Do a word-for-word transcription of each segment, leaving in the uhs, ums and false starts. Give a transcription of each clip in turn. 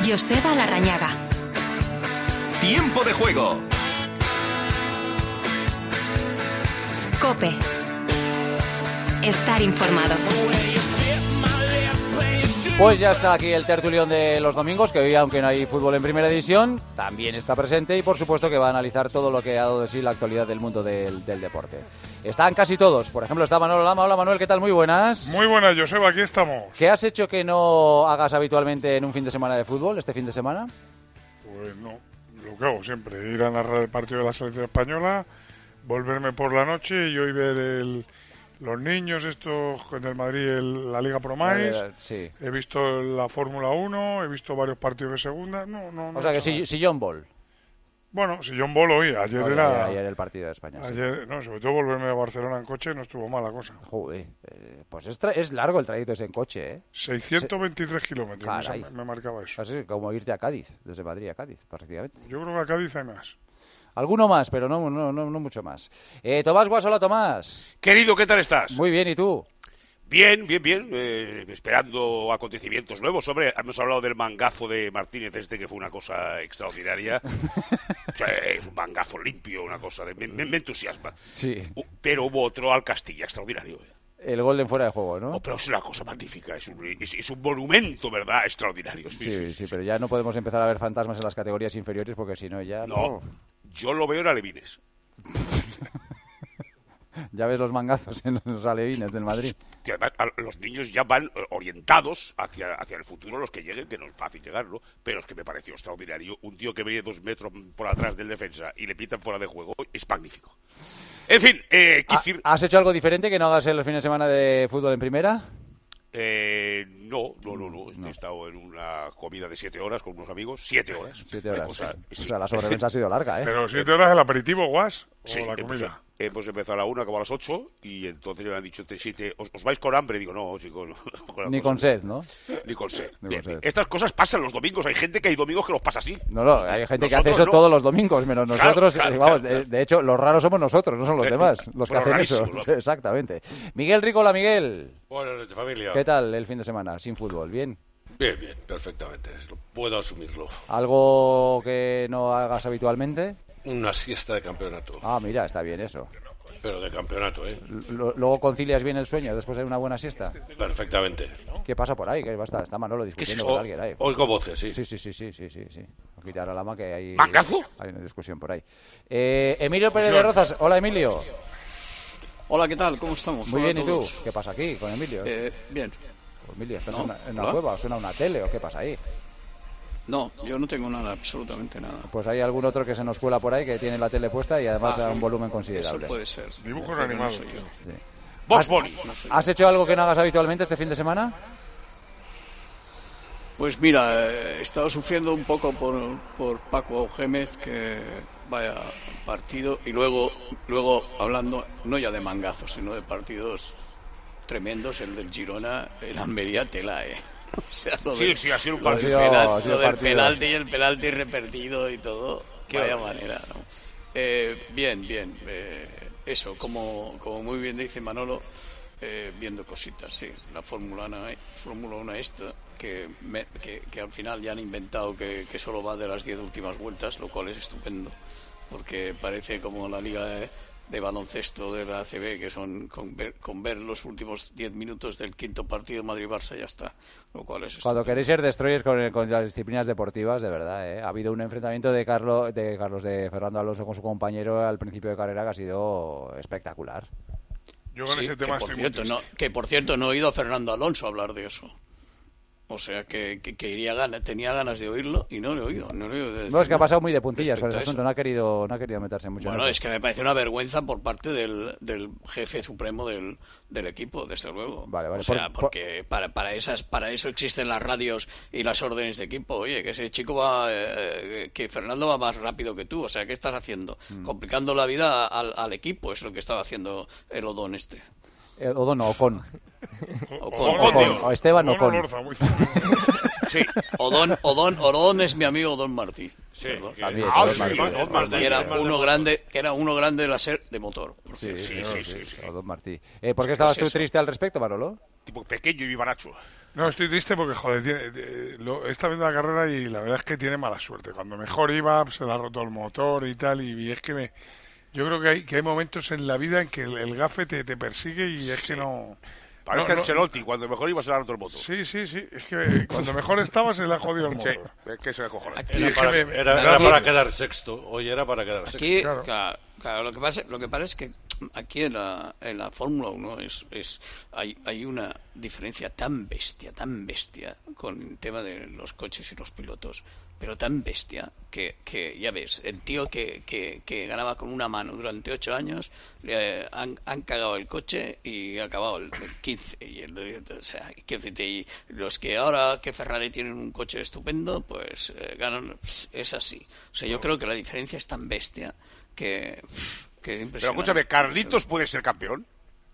Joseba Larrañaga. Tiempo de juego. COPE. Estar informado. Pues ya está aquí el tertulión de los domingos, que hoy, aunque no hay fútbol en primera división, también está presente y por supuesto que va a analizar todo lo que ha dado de sí la actualidad del mundo del, del deporte. Están casi todos. Por ejemplo, está Manuel Lama. Hola Manuel, ¿qué tal? Muy buenas. Muy buenas, Joseba, aquí estamos. ¿Qué has hecho que no hagas habitualmente en un fin de semana de fútbol, este fin de semana? Pues no, lo que hago siempre, ir a narrar el partido de la selección española, volverme por la noche y hoy ver el... Los niños, estos en el Madrid, el, la Liga Promais, eh, sí. He visto la Fórmula uno, he visto varios partidos de segunda, no, no, no. O sea que si, sillón ball. Bueno, sillón ball hoy, ayer Oye, era... Ayer el partido de España. Ayer, sí. No, sobre todo volverme a Barcelona en coche no estuvo mala cosa. Joder, eh, pues es, tra- es largo el trayecto ese en coche, ¿eh? seiscientos veintitrés Se... kilómetros, me, me marcaba eso. Así como irte a Cádiz, desde Madrid a Cádiz, prácticamente. Yo creo que a Cádiz hay más. Alguno más, pero no, no, no, no mucho más. Eh, Tomás Guas, hola Tomás. Querido, ¿qué tal estás? Muy bien, ¿y tú? Bien, bien, bien. Eh, esperando acontecimientos nuevos. Hombre, hemos hablado del mangazo de Martínez este, que fue una cosa extraordinaria. O sea, es un mangazo limpio, una cosa de... Me, me, me entusiasma. Sí. Uh, pero hubo otro al Castilla, extraordinario. El gol de fuera de juego, ¿no? Oh, pero es una cosa magnífica, es un, es, es un monumento, ¿verdad? Extraordinario. Sí sí, sí, sí, sí, sí, pero ya no podemos empezar a ver fantasmas en las categorías inferiores porque si no ya... No, no. Yo lo veo en alevines. Ya ves los mangazos en los alevines del Madrid. Que además los niños ya van orientados hacia, hacia el futuro, los que lleguen, que no es fácil llegar, ¿no? Pero es que me pareció extraordinario. Un tío que viene dos metros por atrás del defensa y le pitan fuera de juego, es magnífico. En fin, eh, decir... ¿Has hecho algo diferente que no hagas en los fines de semana de fútbol en primera? Eh, no, no, no, no. no. He estado en una comida de siete horas con unos amigos. Siete horas. Siete horas. O sea, sí. O sea la sobremesa ha sido larga, ¿eh? Pero siete horas el aperitivo, Guas, o sí, la comida. Hemos, hemos empezado a la una, como a las ocho, y entonces me han dicho, siete, ¿os, os vais con hambre? Digo, no, chicos. No, Ni con sed, ¿no? Ni con sed. Ni Bien, con sed. Estas cosas pasan los domingos. Hay gente que hay domingos que los pasa así. No, no, hay gente nosotros que hace eso no. todos los domingos, menos nosotros. Claro, claro, vamos, claro, de, de hecho, los raros somos nosotros, no son los eh, demás, los que hacen eso. ¿no? Exactamente. Miguel Ricola, Miguel. Buenas noches, familia. ¿Qué tal el fin de semana sin fútbol? ¿Bien? Bien, bien, perfectamente. Puedo asumirlo. ¿Algo que no hagas habitualmente? Una siesta de campeonato. Ah, mira, está bien eso. Pero de campeonato, ¿eh? L- ¿Luego concilias bien el sueño después de una buena siesta? Perfectamente. ¿Qué pasa por ahí? ¿Qué basta? Está Manolo discutiendo con alguien ahí. Oigo voces, sí. Sí, sí, sí, sí, sí, sí, sí. No quitar a Lama que hay... ¿Mangazo? Hay una discusión por ahí. Eh, Emilio Pérez de Rozas. Hola, Emilio. Hola, ¿qué tal? ¿Cómo estamos? Muy Hola bien, a ¿y tú? todos. ¿Qué pasa aquí con Emilio? Eh, bien. Pues, Emilio, ¿estás No, en una, en una ¿hola? cueva o suena una tele o qué pasa ahí? No, yo no tengo nada, absolutamente nada. Pues hay algún otro que se nos cuela por ahí que tiene la tele puesta y además Ah, a un sí. volumen Eso considerable. puede ser. Dibujos Pero no animados. soy yo. Sí. Box ¿Has, Bunny. No soy yo. ¿Has hecho algo que no hagas habitualmente este fin de semana? Pues mira, eh, he estado sufriendo un poco por, por Paco Gémez, que vaya partido, y luego, luego hablando, no ya de mangazos, sino de partidos tremendos, el del Girona, el Almería tela, eh. O sea, lo Sí, del- sí, ha sido un Lo ha partido. sido- penal- ha sido lo del partido. penalti y el penalti repetido y todo, Qué vaya barbaridad. manera, ¿no? Eh, bien, bien, eh, eso, como, como muy bien dice Manolo, eh, viendo cositas, sí, la Fórmula uno, Fórmula uno esta, que, me- que, que al final ya han inventado que, que solo va de las diez últimas vueltas, lo cual es estupendo, porque parece como la liga de, de baloncesto de la A C B, que son con ver, con ver los últimos diez minutos del quinto partido Madrid-Barça ya está, lo cual es Cuando estupendo. queréis ser destroyers con, con las disciplinas deportivas, de verdad, ¿eh? Ha habido un enfrentamiento de Carlos, de Carlos de Fernando Alonso con su compañero al principio de carrera que ha sido espectacular. Yo con Sí, ese que, tema por estoy muy cierto, no, triste. que por cierto no he oído a Fernando Alonso hablar de eso. O sea que, que, que iría gana, tenía ganas de oírlo y no lo he oído. No, lo he oído decir No, es que ha nada pasado muy de puntillas con respecto ese a eso. asunto, no ha querido, no ha querido meterse mucho Bueno, en es eso. que me parece una vergüenza por parte del, del jefe supremo del, del equipo, desde luego. Vale, vale, O sea, por- por- porque para, para, esas, para eso existen las radios y las órdenes de equipo. Oye, que ese chico va, eh, que Fernando va más rápido que tú. O sea, ¿qué estás haciendo? Mm. Complicando la vida al, al equipo, es lo que estaba haciendo el Odón este. Eh, Odón, no, Ocon. Ocon. Ocon. O Esteban Ocon Ocon. Olorza, muy Sí. Odón, Odón, Odón es mi amigo Odón Martí. Sí, ¿verdad? que- También, Ah, Odón sí, Martí. Odón Martí. Que era Más de uno motor. grande, que era uno grande de la SER de motor. por Sí, cierto. sí, sí, sí, sí, sí, sí. Odón Martí. Eh, ¿Por qué estabas Pues tú eso. triste al respecto, Manolo? Tipo pequeño y vivaracho. No, estoy triste porque, joder, tiene, eh, lo, está viendo la carrera y la verdad es que tiene mala suerte. Cuando mejor iba, se le ha roto el motor y tal, y, y es que me... Yo creo que hay, que hay momentos en la vida en que el, el gafe te, te persigue y es que no... Parece no, no- Ancelotti, cuando mejor iba a ser otro moto. Sí, sí, sí, es que cuando mejor estaba se le ha jodido el Sí, motor. es que eso es acojonante. Y Era es que para, me- me- era- me era da para rabia. quedar sexto. Hoy era para quedar sexto. Aquí, Claro. claro, claro, lo que pasa, lo que pasa es que aquí en la, en la Fórmula uno es, es hay, hay una diferencia tan bestia, tan bestia con el tema de los coches y los pilotos, pero tan bestia que, que ya ves, el tío que, que, que ganaba con una mano durante ocho años, le han, han cagado el coche y ha acabado el, el quince. Y, el, o sea, quiero decirte, y los que ahora que Ferrari tienen un coche estupendo, pues eh, ganan, pues, es así. O sea, yo creo que la diferencia es tan bestia que, que es Pero impresionante. escúchame, ¿Carlitos puede ser campeón?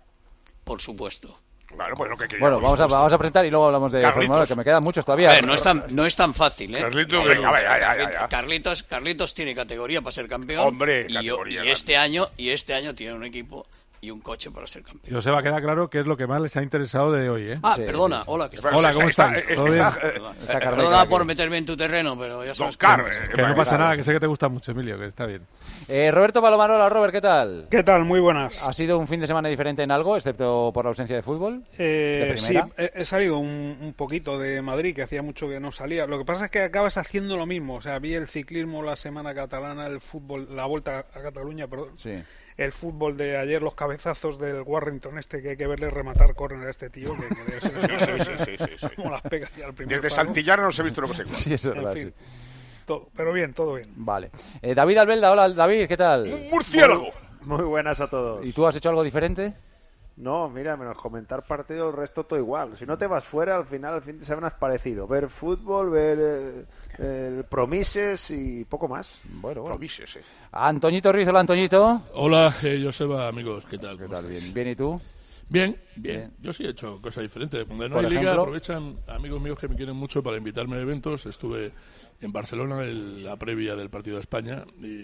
Por supuesto. Claro, pues lo que quería. Bueno, por vamos a, supuesto. vamos a presentar y luego hablamos de Carlitos. Fórmula uno, que me quedan muchos A todavía. ver, no es tan, no es tan fácil, ¿eh? Carlitos, No, venga, ya, ya, ya, ya. Carlitos, Carlitos tiene categoría para ser campeón. Hombre, y, yo- categoría, y este año y este año tiene un equipo y un coche para ser campeón. Y os va a quedar claro qué es lo que más les ha interesado de hoy, ¿eh? Ah, Sí, perdona, sí, sí. hola, que Pero Hola, está- ¿cómo está- estáis? eh, ¿Todo está, bien? eh, Esta eh, carrera Perdona que- por meterme en tu terreno, pero ya Don sabes Car, cómo es. eh, Que no pasa Claro. nada, que sé que te gusta mucho, Emilio, que está bien. Eh, Roberto Palomarola, Robert, ¿qué tal? ¿Qué tal? Muy buenas. ¿Ha sido un fin de semana diferente en algo, excepto por la ausencia de fútbol? Eh, ¿De sí, primera? he, he salido un, un poquito de Madrid, que hacía mucho que no salía. Lo que pasa es que acabas haciendo lo mismo. O sea, vi el ciclismo la semana catalana, el fútbol, la vuelta a Cataluña, perdón. Sí. El fútbol de ayer, los cabezazos del Warrington este, que hay que verle rematar córner a este tío. Que, que debe ser- Sí, sí, sí, sí, sí. como las pega ya al primer Desde palo. Santillana no se ha visto una cosa igual. Sí, eso es En verdad, fin, sí. todo- pero bien, todo bien. Vale. Eh, David Albelda, hola David, ¿qué tal? Un murciélago. Muy buenas a todos. ¿Y tú has hecho algo diferente? No, mira, menos comentar partido, el resto todo igual. Si no te vas fuera, al final el fin de semana es parecido. Ver fútbol, ver eh, el Promises y poco más. Bueno, bueno. Promises, eh. Antoñito Ruiz, hola Antoñito. Hola, eh, Joseba, amigos, ¿qué tal? ¿Qué ¿Cómo tal? estáis? Bien, bien, ¿y tú? Bien, bien. Bien. Yo sí he hecho cosas diferentes. Cuando no Por hay liga, ejemplo. aprovechan amigos míos que me quieren mucho para invitarme a eventos. Estuve en Barcelona en la previa del partido de España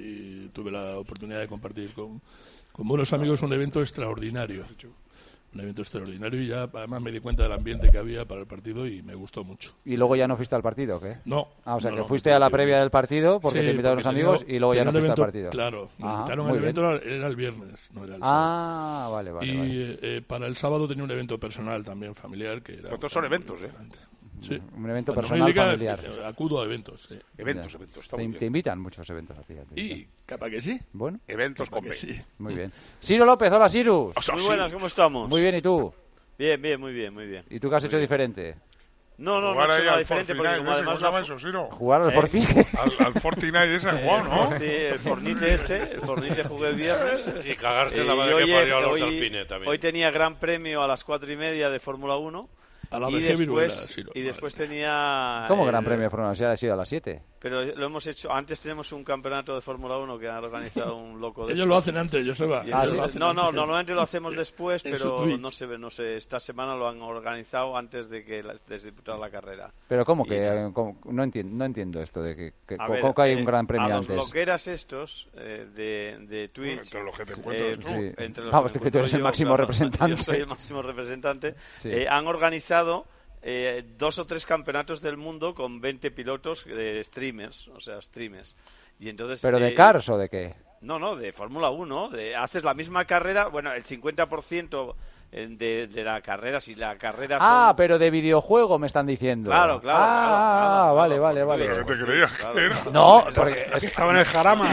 y tuve la oportunidad de compartir con, con buenos amigos un evento extraordinario. Un evento extraordinario y ya además me di cuenta del ambiente que había para el partido y me gustó mucho. ¿Y luego ya no fuiste al partido o qué? No. Ah, o sea, no, que no, fuiste a la porque- previa del partido porque Sí, te invitaron los porque amigos tenía- y luego ya tenía no un fuiste evento- al partido. Claro, me Ajá, invitaron muy al bien. evento, era el viernes, no era el sábado. Ah, vale, vale, y vale. eh, para el sábado tenía un evento personal también familiar que era Pero todos son eventos, ¿eh? sí. Un evento Cuando no hay personal liga, familiar. eh, acudo a eventos sí. Eventos, Ya. eventos. Está Te, muy te bien. invitan muchos eventos a ti. te y invitan. capaz que sí, Bueno, Eventos capaz con que B. sí. muy bien. Ciro López, hola Cyrus. O sea, Muy sí. buenas, ¿cómo estamos? Muy bien, ¿y tú? Bien, bien, muy bien, muy bien. ¿Y tú qué has hecho diferente? No, no, no Jugar he ahí hecho nada al diferente porque Fortnite como ese, ¿cómo además se llama la... eso, Siro? ¿Jugar al ¿Eh? Fortnite? Al, al Fortnite ese, Juan, ¿no? Sí, el Fornite este, el Fornite jugué el viernes. Y cagarse en la Y madre hoy, que parió a los hoy- del Alpine también. hoy tenía gran premio a las cuatro y media de Fórmula uno. A la Y vejez viruela, después, sí, lo- y después madre tenía... ¿Cómo el- Gran Premio de Fórmula uno? Si ha sido a las siete. Pero lo hemos hecho... Antes tenemos un campeonato de Fórmula uno que ha organizado un loco de ellos lo hacen antes, Joseba. Y Ah, ellos ¿sí? lo hacen- no, no, normalmente lo hacemos después, En su pero Twitch. no sé, no sé, esta semana lo han organizado antes de que la- de disputar la carrera. Pero ¿cómo Y que nada. eh, cómo- no entiendo no entiendo esto de que, que- A ¿cómo ver, que hay eh, un Gran Premio a los antes? blogueras estos eh, de, de Twitch, Entre los que te eh, encuentras tú. Sí. entre los Vamos, que que me tú eres el encuentro máximo yo, claro, representante. Yo soy el máximo representante. Sí. Eh, han organizado eh, dos o tres campeonatos del mundo con veinte pilotos de streamers, o sea, streamers. Y entonces, ¿Pero de eh, cars o de qué? No, no, de Fórmula uno. De, haces la misma carrera, bueno, el cincuenta por ciento de, de la carrera, si la carrera Ah, son... pero de videojuego me están diciendo. Claro, claro, Ah, claro, claro, vale, claro, vale, por vale. Twitch, ¿Qué te por creías Twitch, que claro, era? claro. No, porque es que- Estaba en el jarama.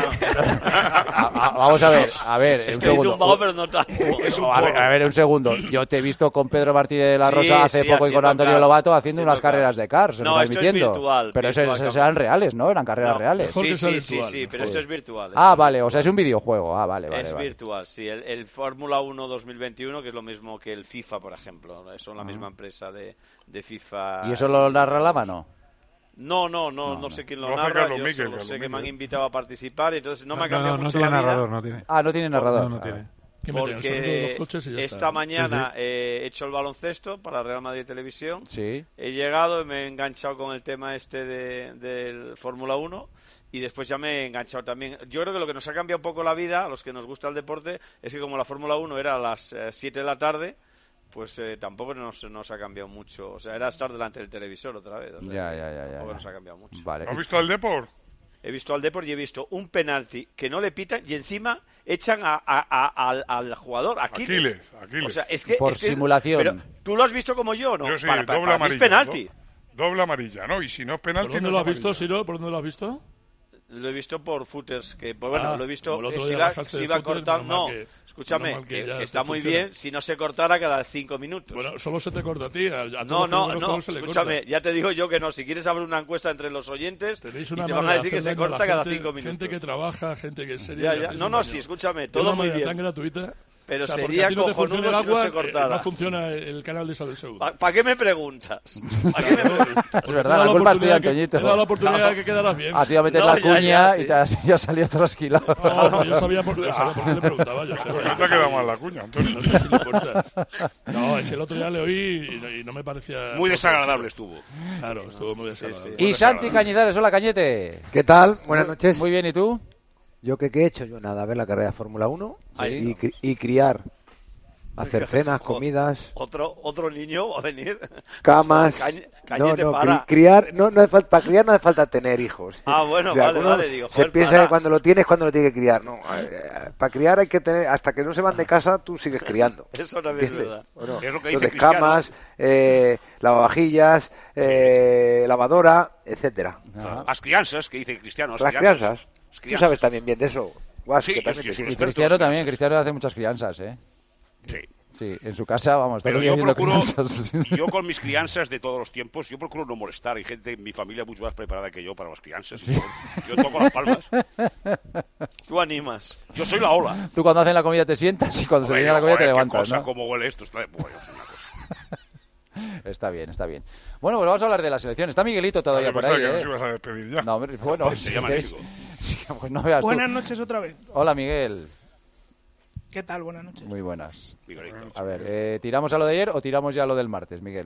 a- a- vamos a ver, a ver, un Es que he segundo. zumbado, pero no tanto. Es un a, ver, porro. a ver, un segundo. Yo te he visto con Pedro Martí de la Sí, Rosa hace sí, poco y con haciendo Antonio cars, Lobato haciendo haciendo unas carreras cars. de cars, se No, nos esto está es emitiendo. virtual, Pero virtual, esas claro. eran reales, ¿no? Eran carreras No, reales. Mejor Sí, que sea sí, sí, virtual, sí, pero mejor. esto es virtual. Ah, vale, o sea, es un videojuego. Ah, vale, vale. es vale. virtual, sí. El, el Fórmula uno dos mil veintiuno, que es lo mismo que el FIFA, por ejemplo. Son la misma empresa de, de FIFA. ¿Y eso lo narra la mano? No, no, no, no, No, no. sé quién lo Lo hace narra. Carlos Yo Miquel, solo Carlos sé que me han Miquel. invitado a participar, y entonces no me ha No, cambiado no, no mucho tiene la vida. narrador, no tiene. Ah, no tiene narrador. No, no Ah, tiene. ¿Qué meten? El sonido de los Porque coches y ya esta está. mañana Sí, sí. eh, he hecho el baloncesto para Real Madrid Televisión. Sí. He llegado y me he enganchado con el tema este de, del Fórmula uno y después ya me he enganchado también. Yo creo que lo que nos ha cambiado un poco la vida, a los que nos gusta el deporte, es que como la Fórmula uno era a las eh, siete de la tarde, pues eh, tampoco nos, nos ha cambiado mucho. O sea, era estar delante del televisor otra vez. O sea, Ya, ya, ya, ya, tampoco ya. nos ha cambiado mucho. Vale. ¿Has visto al Depor? He visto al Depor y he visto un penalti que no le pitan y encima echan a, a- a- al, al jugador, Aquiles. Aquiles, Aquiles. O sea, es que, Por es que es- simulación. pero tú lo has visto como yo, ¿no? Yo sí, para, para- doble para mí es amarilla. penalti. do- doble amarilla, ¿no? Y si no es ¿Por penalti, dónde no lo es has visto, amarilla. Siro? ¿Por dónde lo has visto? Lo he visto por footers, que pues, bueno, Ah, lo he visto, como el otro eh, se día iba, bajaste se de iba footer, cortando, menos no, mal que- escúchame, menos mal que que, ya que te está muy funciona. bien si no se cortara cada cinco minutos. Bueno, solo se te corta a ti. A, a no, todos no, los no, juegos se le escúchame, corta. ya te digo yo que no, si quieres abrir una encuesta entre los oyentes Tenéis y una te van a manera de decir que hacer se daño a la corta cada gente- cinco minutos. Gente que trabaja, gente que es seria. Ya, y ya. hacéis No, un no, daño. sí, escúchame, De todo una muy manera bien. tan gratuita. Pero o sea, porque sería a ti no te funciona cojonudo el si no agua, se eh, cortara. no funciona el canal de Isabel segundo. ¿Para qué me preguntas? ¿Para qué me preguntas? Es verdad, la culpa es tuya, Antoñito. Te he dado la oportunidad de que quedaras bien. Has ido a meter No, la ya, cuña ya, sí. y te has, ya salía trasquilado. No, no, yo sabía por, yo sabía por qué te preguntaba. Yo sé, No te ha quedado mal la cuña, Antonio. No sé si le importas. No, es que el otro día le oí y no, y no me parecía... Muy desagradable estuvo. Claro, estuvo muy desagradable. Y Santi Cañizares, hola Cañete. ¿Qué tal? Buenas noches. Muy bien, ¿y tú? ¿Yo qué, qué he hecho? Yo nada, ver la carrera de Fórmula uno Ahí y, cri- y criar. Hacer cenas, comidas, Otro, otro niño va a venir. camas. Cañ- No, Cañete, no, para. cri- criar, no, no hace falta, para criar no hace falta tener hijos. Ah, bueno, O sea, vale, uno vale, digo, se joder, piensa para. que cuando lo tienes, cuando lo tiene que criar. No, eh, para criar hay que tener, hasta que no se van de casa, tú sigues criando. Eso también es ¿Entiendes? verdad. ¿O no? Es lo que dice Entonces, Cristiano. camas, eh, lavavajillas, eh, lavadora, etcétera. Las crianzas, que dice Cristiano. Las crianzas. Las Tú crianzas. sabes también bien de eso. Guas, Sí, que yo- también yo te soy tienes- Y Cristiano también, Cristiano hace muchas crianzas, ¿eh? Sí. Sí, en su casa, vamos, está Pero todo yo el día haciendo procuro, crianzas. yo con mis crianzas de todos los tiempos, yo procuro no molestar. Hay gente en mi familia mucho más preparada que yo para las crianzas. Yo, yo toco las palmas. Tú animas. Yo soy la ola. Tú cuando hacen la comida te sientas y cuando se Hombre, viene la comida te joder, qué levantas, cosa, ¿no? cómo huele esto. Está... Bueno, es una cosa. Está bien, está bien. Bueno, pues vamos a hablar de la selección. Está Miguelito todavía Yo por pensaba ahí, que ¿eh? nos ibas a despedir ya. No, hombre, bueno, Se si llama queréis- Nico. sí, pues no veas tú. Buenas noches otra vez. Hola, Miguel. ¿Qué tal? Buenas noches. Muy buenas. Miguelito. A ver, eh, ¿tiramos a lo de ayer o tiramos ya a lo del martes, Miguel?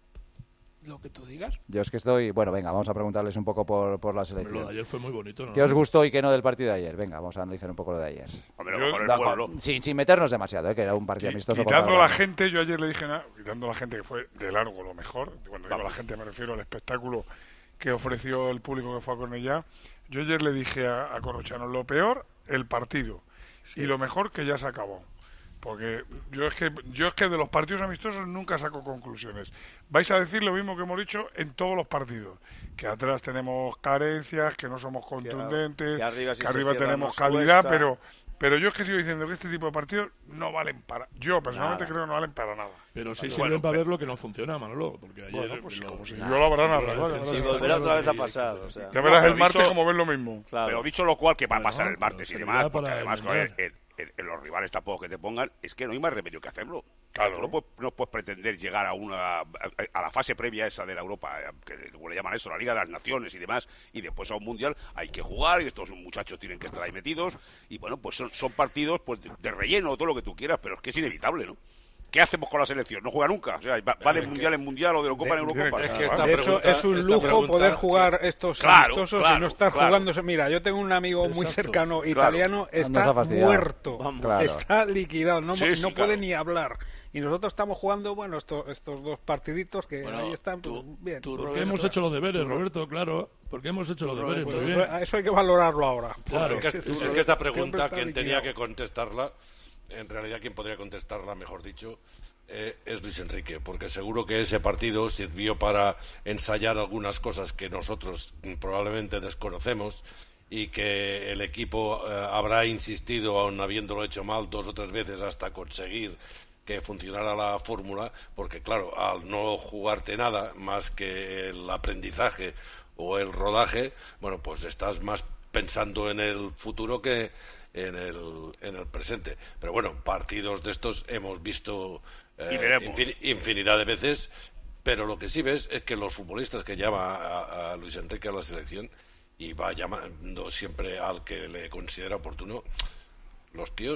Lo que tú digas. Yo es que estoy... Bueno, venga, vamos a preguntarles un poco por, por la Pero lo de selección. ayer fue muy bonito, ¿no? ¿Qué os gustó y qué no del partido de ayer? Venga, vamos a analizar un poco lo de ayer. Hombre, Yo- mejor el No, pueblo. con- sin, sin meternos demasiado, ¿eh? Que era un partido Qui- amistoso. contra Quitando la Holanda. gente, yo ayer le dije, nada, quitando la gente que fue de largo lo mejor, cuando digo la gente me refiero al espectáculo que ofreció el público que fue a Cornellá, yo ayer le dije a, a Corrochano, lo peor, el partido, y lo mejor que ya se acabó. Porque yo es que yo es que de los partidos amistosos nunca saco conclusiones. Vais a decir lo mismo que hemos dicho en todos los partidos, que atrás tenemos carencias, que no somos contundentes, que arriba sí que se arriba cierra, tenemos nos calidad, cuesta. pero pero yo es que sigo diciendo que este tipo de partidos no valen para... Yo personalmente Nada. creo que no valen para nada. Pero sí Bueno, sirven bueno, para pero- ver lo que no funciona, Manolo. Porque ayer... Bueno, pues lo- como si Nah, yo lo habrán la arreglado, defensa ya Sí, verás. volverá otra vez a y- pasar. O sea. Ya No, verás pero el martes dicho- como ves lo mismo. Claro. Pero dicho lo cual, que va a Bueno, pasar el pero martes y servirá demás, porque para además el joder, Mundial. el- el- el- los rivales tampoco que te pongan, es que no hay más remedio que hacerlo. Claro. Tú no puedes, no puedes pretender llegar a una a, a la fase previa esa de la Europa, eh, que como le llaman eso, la Liga de las Naciones y demás, y después a un Mundial hay que jugar y estos muchachos tienen que estar ahí metidos, y bueno, pues son, son partidos pues de, de relleno, todo lo que tú quieras, pero es que es inevitable, ¿no? ¿Qué hacemos con la selección? No juega nunca, o sea, va, va de Mundial en Mundial o de Eurocopa en Eurocopa. Es que esta De hecho, pregunta- es un esta lujo pregunta poder que- jugar estos Claro, amistosos y claro, no estar claro. jugándose. Mira, yo tengo un amigo muy Exacto. cercano Claro. italiano, Andas está a fastidiar. muerto, Vamos. Claro. está liquidado, no, Sí, no sí, puede claro. ni hablar. Y nosotros estamos jugando, bueno, estos, estos dos partiditos que Bueno, ahí están, tú- pues, bien. tú, Porque Roberto, hemos hecho los deberes, Roberto, claro. Porque hemos hecho los deberes, Pues muy eso, bien. eso hay que valorarlo ahora. Claro. Es que, porque es este- que esta este pregunta, hombre está quien tenía que liquidado. contestarla, en realidad quien podría contestarla, mejor dicho, eh, es Luis Enrique, porque seguro que ese partido sirvió para ensayar algunas cosas que nosotros mm, probablemente desconocemos y que el equipo eh, habrá insistido, aun habiéndolo hecho mal dos o tres veces, hasta conseguir que funcionara la fórmula, porque claro, al no jugarte nada más que el aprendizaje o el rodaje, bueno, pues estás más pensando en el futuro que en el, en el presente. Pero bueno, partidos de estos hemos visto eh, Y veremos. infin- infinidad de veces, pero lo que sí ves es que los futbolistas que llama a, a Luis Enrique a la selección y va llamando siempre al que le considera oportuno, los tíos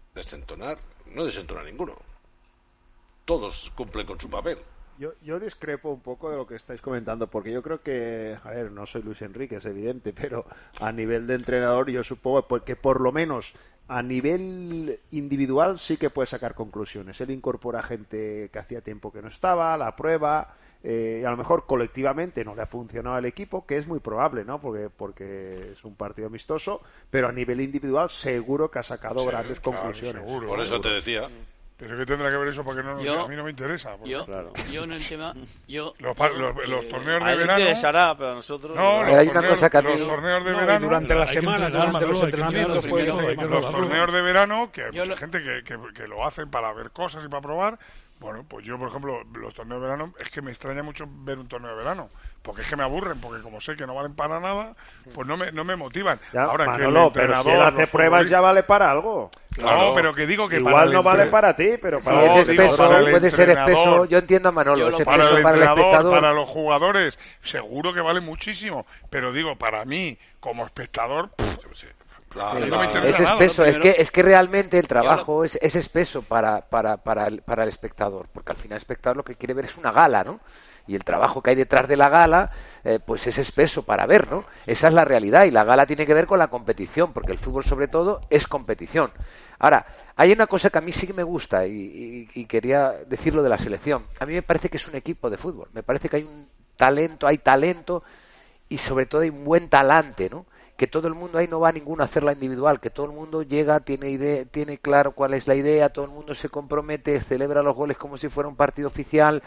Desentonar, no desentona ninguno. Todos cumplen con su papel. Yo, yo discrepo un poco de lo que estáis comentando, porque yo creo que, a ver, no soy Luis Enrique, es evidente, pero a nivel de entrenador yo supongo que por lo menos a nivel individual sí que puede sacar conclusiones. Él incorpora gente que hacía tiempo que no estaba, la prueba, eh, y a lo mejor colectivamente no le ha funcionado al equipo, que es muy probable, ¿no? Porque, porque es un partido amistoso, pero a nivel individual seguro que ha sacado Sí, grandes claro, conclusiones. seguro, Por eso seguro. te decía. Pero ¿qué tendrá que ver eso? Porque no, Yo- a mí no me interesa. porque- Yo, Claro. yo en el tema, yo, Los, pa- yo, los, los eh, torneos A de él le verano. interesará, pero a nosotros... No, Hay los, una torneos, cosa que a mí- los torneos de No, y verano. durante la Hay que semana, entrenar, durante los Manolo, hay que entrenamientos, entrenar, puede primero hay que tomar. Los probarlo. torneos de verano, que hay Yo mucha lo- gente que, que, que lo hacen para ver cosas y para probar. Bueno, pues yo, por ejemplo, los torneos de verano, es que me extraña mucho ver un torneo de verano. Porque es que me aburren, porque como sé que no valen para nada, pues no me, no me motivan. Ya, Ahora que el Manolo, pero si él entrenador, hace los pruebas ya vale para algo. Claro, no, pero que digo que para Igual el no vale entre- para ti, pero Si para es No, digo, espeso, para el puede ser espeso. entrenador. Yo entiendo a Manolo, Yo es lo- espeso para el para el entrenador, espectador. para los jugadores, seguro que vale muchísimo. Pero digo, para mí, como espectador, pff, Claro, a mí no claro. me interesa Es nada. espeso, es Primero- que, es que realmente el trabajo es, es espeso para, para, para, el, para el espectador, porque al final el espectador lo que quiere ver es una gala, ¿no? Y el trabajo que hay detrás de la gala, eh, pues es espeso para ver, ¿no? Esa es la realidad, y la gala tiene que ver con la competición, porque el fútbol sobre todo es competición. Ahora, hay una cosa que a mí sí que me gusta, y, y, y quería decirlo de la selección. A mí me parece que es un equipo de fútbol, me parece que hay un talento, hay talento, y sobre todo hay un buen talante, ¿no? Que todo el mundo ahí no va a ninguno a hacerla individual, que todo el mundo llega, tiene idea, tiene claro cuál es la idea, todo el mundo se compromete, celebra los goles como si fuera un partido oficial.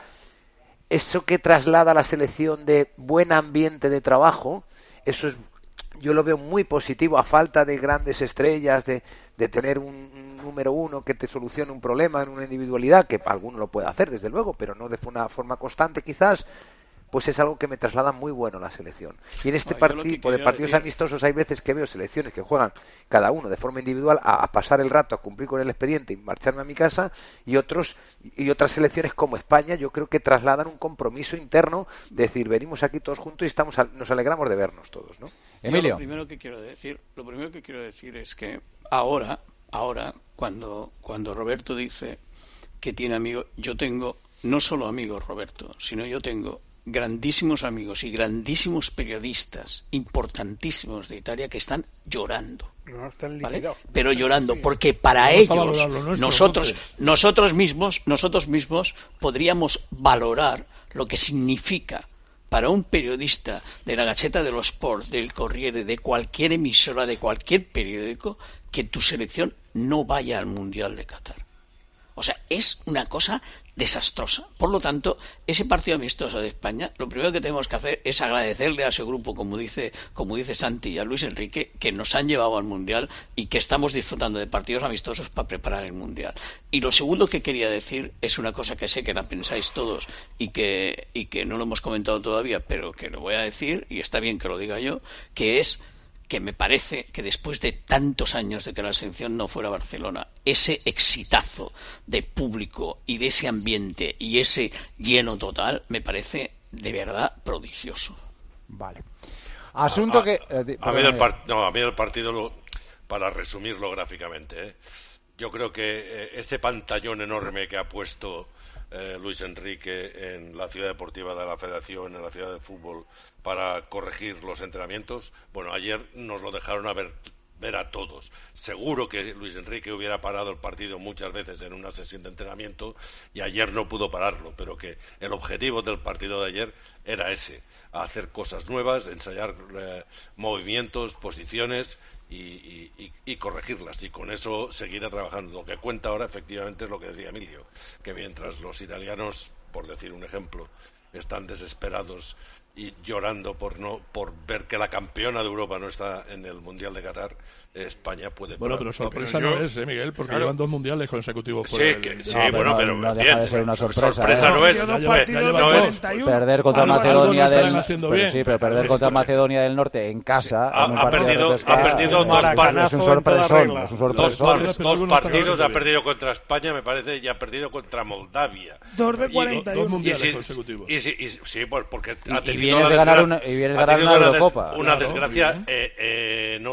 Eso que traslada la selección de buen ambiente de trabajo, eso es, yo lo veo muy positivo, a falta de grandes estrellas, de, de tener un, un número uno que te solucione un problema en una individualidad, que alguno lo puede hacer desde luego, pero no de una forma constante quizás. Pues es algo que me traslada muy bueno la selección. Y en este No, yo lo que tipo de quería partidos decir- amistosos hay veces que veo selecciones que juegan cada uno de forma individual a, a pasar el rato, a cumplir con el expediente y marcharme a mi casa, y otros y otras selecciones como España yo creo que trasladan un compromiso interno de decir, venimos aquí todos juntos y estamos a- nos alegramos de vernos todos, ¿no? Yo Emilio. lo primero que quiero decir, lo primero que quiero decir es que ahora, ahora, cuando, cuando Roberto dice que tiene amigos, yo tengo no solo amigos, Roberto, sino yo tengo grandísimos amigos y grandísimos periodistas importantísimos de Italia que están llorando. No, están ¿Vale? liquidados. Pero llorando, porque para Vamos a ellos, valorar lo nuestro, nosotros, entonces. nosotros mismos, nosotros mismos podríamos valorar lo que significa para un periodista de la Gazzetta dello Sport, del Corriere, de cualquier emisora, de cualquier periódico, que tu selección no vaya al Mundial de Qatar. O sea, es una cosa desastrosa. Por lo tanto, ese partido amistoso de España, lo primero que tenemos que hacer es agradecerle a ese grupo, como dice, como dice Santi y a Luis Enrique, que nos han llevado al Mundial y que estamos disfrutando de partidos amistosos para preparar el Mundial. Y lo segundo que quería decir es una cosa que sé que la pensáis todos y que, y que no lo hemos comentado todavía, pero que lo voy a decir, y está bien que lo diga yo, que es que me parece que después de tantos años de que la selección no fuera a Barcelona, ese exitazo de público y de ese ambiente y ese lleno total me parece de verdad prodigioso. Vale. Asunto A- que... eh, di- a, mí perdón, del par- no, a mí del partido, lo- para resumirlo gráficamente, ¿eh? Yo creo que eh, ese pantallón enorme que ha puesto eh, Luis Enrique en la ciudad deportiva de la Federación, en la ciudad de fútbol, para corregir los entrenamientos, bueno, ayer nos lo dejaron a ver, ver a todos. Seguro que Luis Enrique hubiera parado el partido muchas veces en una sesión de entrenamiento y ayer no pudo pararlo, pero que el objetivo del partido de ayer era ese, hacer cosas nuevas, ensayar eh, movimientos, posiciones y, y, y, y corregirlas, y con eso seguirá trabajando. Lo que cuenta ahora efectivamente es lo que decía Emilio, que mientras los italianos, por decir un ejemplo, están desesperados y llorando por no por ver que la campeona de Europa no está en el Mundial de Qatar, España puede... Bueno, pero sorpresa Pero yo- no es, ¿eh, Miguel? Porque claro. llevan dos mundiales consecutivos Sí, fuera que- del- sí, No, pero bueno, no- pero no deja bien, de ser una sorpresa, sorpresa ¿eh? no es, Yo dos Ya partidos lleva- de no es- cuarenta y uno. Perder contra Algo- algo Macedonia no estarán del haciendo pero bien. sí, pero perder Es contra correcto. Macedonia del Norte en casa Ha- en un ha partido de perdido- repesca, ha perdido es dos un partidos. es un en toda sorpresón, regla. es un Dos, sorpresón. par- pero dos algunos partidos estarán ha bien. perdido contra España, me parece, y ha perdido contra Moldavia. Dos de Y- cuarenta y dos uno. mundiales sí, consecutivos. y sí, y sí, pues porque Y- ha y tenido vienes la de ganar desgra- una- y vienes de ha ganar tenido una des- Eurocopa. una Claro, desgracia muy bien. eh, eh,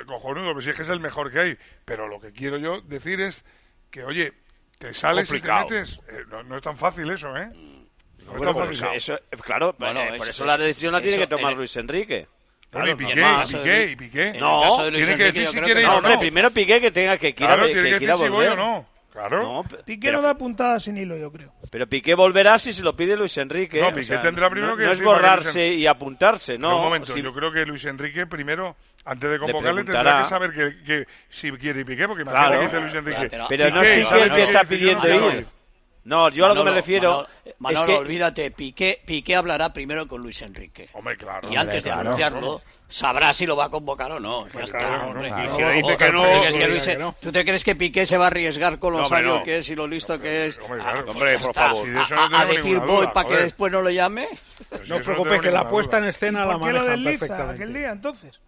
cojonudo, pues sí es que es el mejor que hay. Pero lo que quiero yo decir es que, oye, te sales Complicado. y te metes. Eh, no, no es tan fácil eso, ¿eh? No Bueno, es tan pues fácil. eso, bueno, Bueno, eh, por eso- eso la decisión la tiene eso- que tomar en- Luis Enrique. Claro, y Claro, Piqué, no, y más. Piqué, y Piqué. En el No, caso de Luis tiene que Enrique, decir yo si creo quiere que ir No, o hombre, no. primero Piqué que tenga que quiera, Claro, que, tiene que quiera decir si voy volver. o no. Claro. No, pe- Piqué pero, no da puntada sin hilo, yo creo. pero Piqué volverá si se lo pide Luis Enrique. No, o Piqué sea, tendrá primero no, que no es decir para que Luis borrarse Enrique- y apuntarse, Pero no. un momento, Sí, yo creo que Luis Enrique primero, antes de convocarle, tendrá preguntará. que saber que, que si quiere Piqué, porque imagínate Claro. que dice Luis Enrique. Pero- pero no Piqué, es Piqué ¿sabe el que qué? está Dice, yo no pidiendo quiero ir. No, yo a lo que me Manolo, refiero Manolo, Manolo, es que... olvídate, Piqué, Piqué hablará primero con Luis Enrique. Hombre, claro. Y antes de claro. anunciarlo, sabrá si lo va a convocar o no. Ya está, claro, hombre. claro. Y Si le dice que no, ¿tú te crees que que diga Luis- que no. ¿Tú te crees que Piqué se va a arriesgar con lo No, hombre, sabio no. que es y lo listo que es? Hombre, a- claro. pues Hombre, ya por está. favor. Si de eso A- no a, tengo a decir ninguna voy duda, para que joder. después no lo llame. Pero si No eso os tengo preocupéis, que la ninguna puesta en duda. escena ¿Y la por qué lo manejan desliza perfectamente. aquel día, entonces?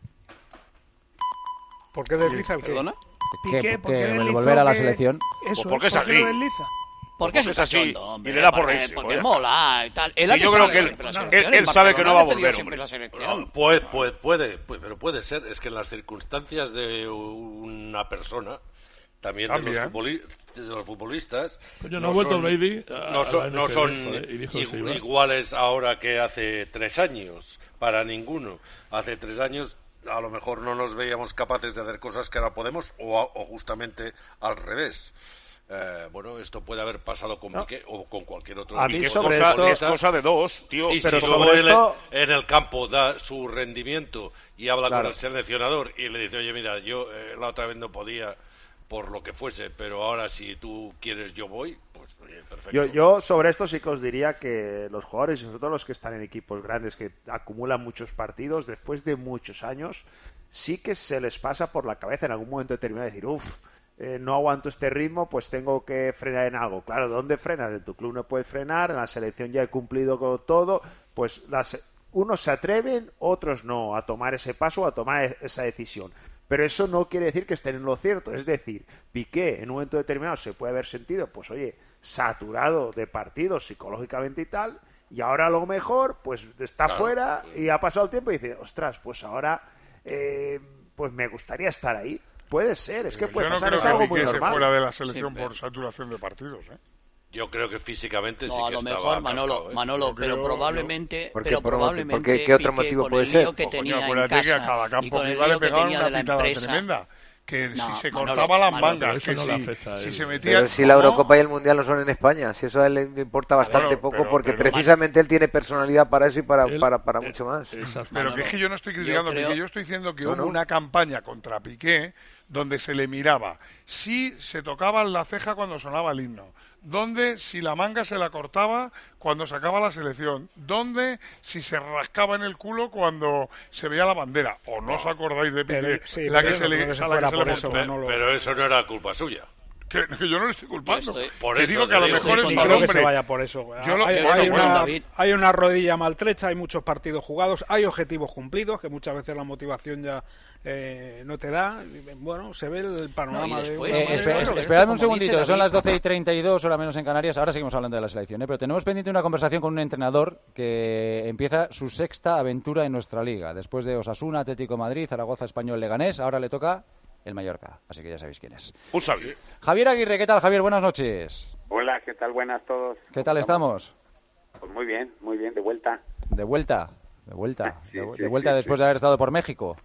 ¿Por qué desliza el qué? ¿Perdona? Que- Piqué, que ¿por qué el deslizó volver a la que- selección. Eso, Pues porque es ¿por qué así. lo desliza? Porque es un es así, cachondo, hombre, y le da por porque- reírse, Porque pues ya mola y tal. Él Sí, ha yo creo defendido que él- siempre la él- selección, él en sabe que no va a Barcelona ha defendido volver, siempre hombre. la selección. Puede, puede, puede, puede, pero puede ser. Es que en las circunstancias de una persona, también de los, Cambia. futboli- de los futbolistas, Coño, no ha vuelto son- Brady a- no a son, la no N F L, son joder, y dijo que se igu- iba. iguales ahora que hace tres años, para ninguno. Hace tres años a lo mejor no nos veíamos capaces de hacer cosas que ahora podemos, o, a- o justamente al revés. Eh, bueno, esto puede haber pasado con Piqué o con cualquier otro. A mí equipo sobre de esto- futbolista. Es cosa de dos, tío. Y Pero si sobre luego él esto- en el campo da su rendimiento y habla Claro. con el seleccionador y le dice, oye, mira, yo eh, la otra vez no podía por lo que fuese, pero ahora si tú quieres yo voy, pues oye, perfecto. Yo, yo sobre esto sí que os diría que los jugadores, y sobre todo los que están en equipos grandes, que acumulan muchos partidos, después de muchos años, sí que se les pasa por la cabeza en algún momento determinado decir, uff, eh, no aguanto este ritmo, pues tengo que frenar en algo. Claro, ¿dónde frenas? En tu club no puedes frenar, en la selección ya he cumplido con todo, pues las, unos se atreven, otros no, a tomar ese paso, a tomar e- esa decisión. Pero eso no quiere decir que estén en lo cierto. Es decir, Piqué en un momento determinado se puede haber sentido, pues oye, saturado de partidos psicológicamente y tal, y ahora a lo mejor, pues está Claro. fuera y ha pasado el tiempo y dice, ostras, pues ahora, eh, pues me gustaría estar ahí. Puede ser, es que puede Yo no pasar, creo es que algo Piqué muy se normal. fuera de la selección Sí, pero- por saturación de partidos, ¿eh? Yo creo que físicamente sí No, a que lo estaba mejor, Manolo, cascado, ¿eh? Manolo, Yo pero creo- probablemente, ¿Por qué? pero ¿Por- probablemente por qué? ¿Qué otro Piqué, motivo con puede el lío ser? que Pues, coño, tenía en acuérdate que a casa cada y campo con el rival le lío que pegaban tenía una de la pitada empresa. tremenda. Que No, si se Manolo, cortaba las Manolo, mangas, eso que no le si, afecta a si él. se metía... Pero si la ¿Cómo? Eurocopa y el Mundial no son en España, si eso a él le importa bastante Bueno, poco, pero- porque pero- precisamente él tiene personalidad para eso y para, Él- para, para eh, mucho más. Esas- Pero Manolo, que es que yo no estoy criticando a yo creo- Piqué, yo estoy diciendo que No, hubo no. una campaña contra Piqué donde se le miraba si se tocaba la ceja cuando sonaba el himno, donde si la manga se la cortaba cuando sacaba la selección, donde si se rascaba en el culo cuando se veía la bandera. ¿O no os acordáis de Piqué? Pero- sí, la pero que yo se no le, creo que se a la que fuera se por le eso, montó. Pe- Manolo. Pero eso no era culpa suya. Que, que yo no le estoy culpando. Yo estoy- Por que eso digo que te a lo digo, mejor estoy es No un creo que hombre. se vaya por eso. Yo lo- hay, yo estoy hay con una, David. hay una rodilla maltrecha, hay muchos partidos jugados, hay objetivos cumplidos, que muchas veces la motivación ya eh, no te da. Bueno, se ve el panorama. No, y de después- una Eh, manera espe- u es- otra. esto, esperadme un como dice segundito, son David. las doce y treinta y dos, hora menos en Canarias. Ahora seguimos hablando de la selección, ¿eh? Pero tenemos pendiente una conversación con un entrenador que empieza su sexta aventura en nuestra liga. Después de Osasuna, Atlético de Madrid, Zaragoza, Español, Leganés, ahora le toca el Mallorca. Así que ya sabéis quién es. Un sabio. Javier Aguirre, ¿qué tal, Javier? Buenas noches. Hola, ¿qué tal? Buenas todos. ¿Qué tal estamos? Pues muy bien, muy bien, de vuelta. De vuelta, de vuelta, Sí, de, sí, de vuelta sí, después sí. de haber estado por México.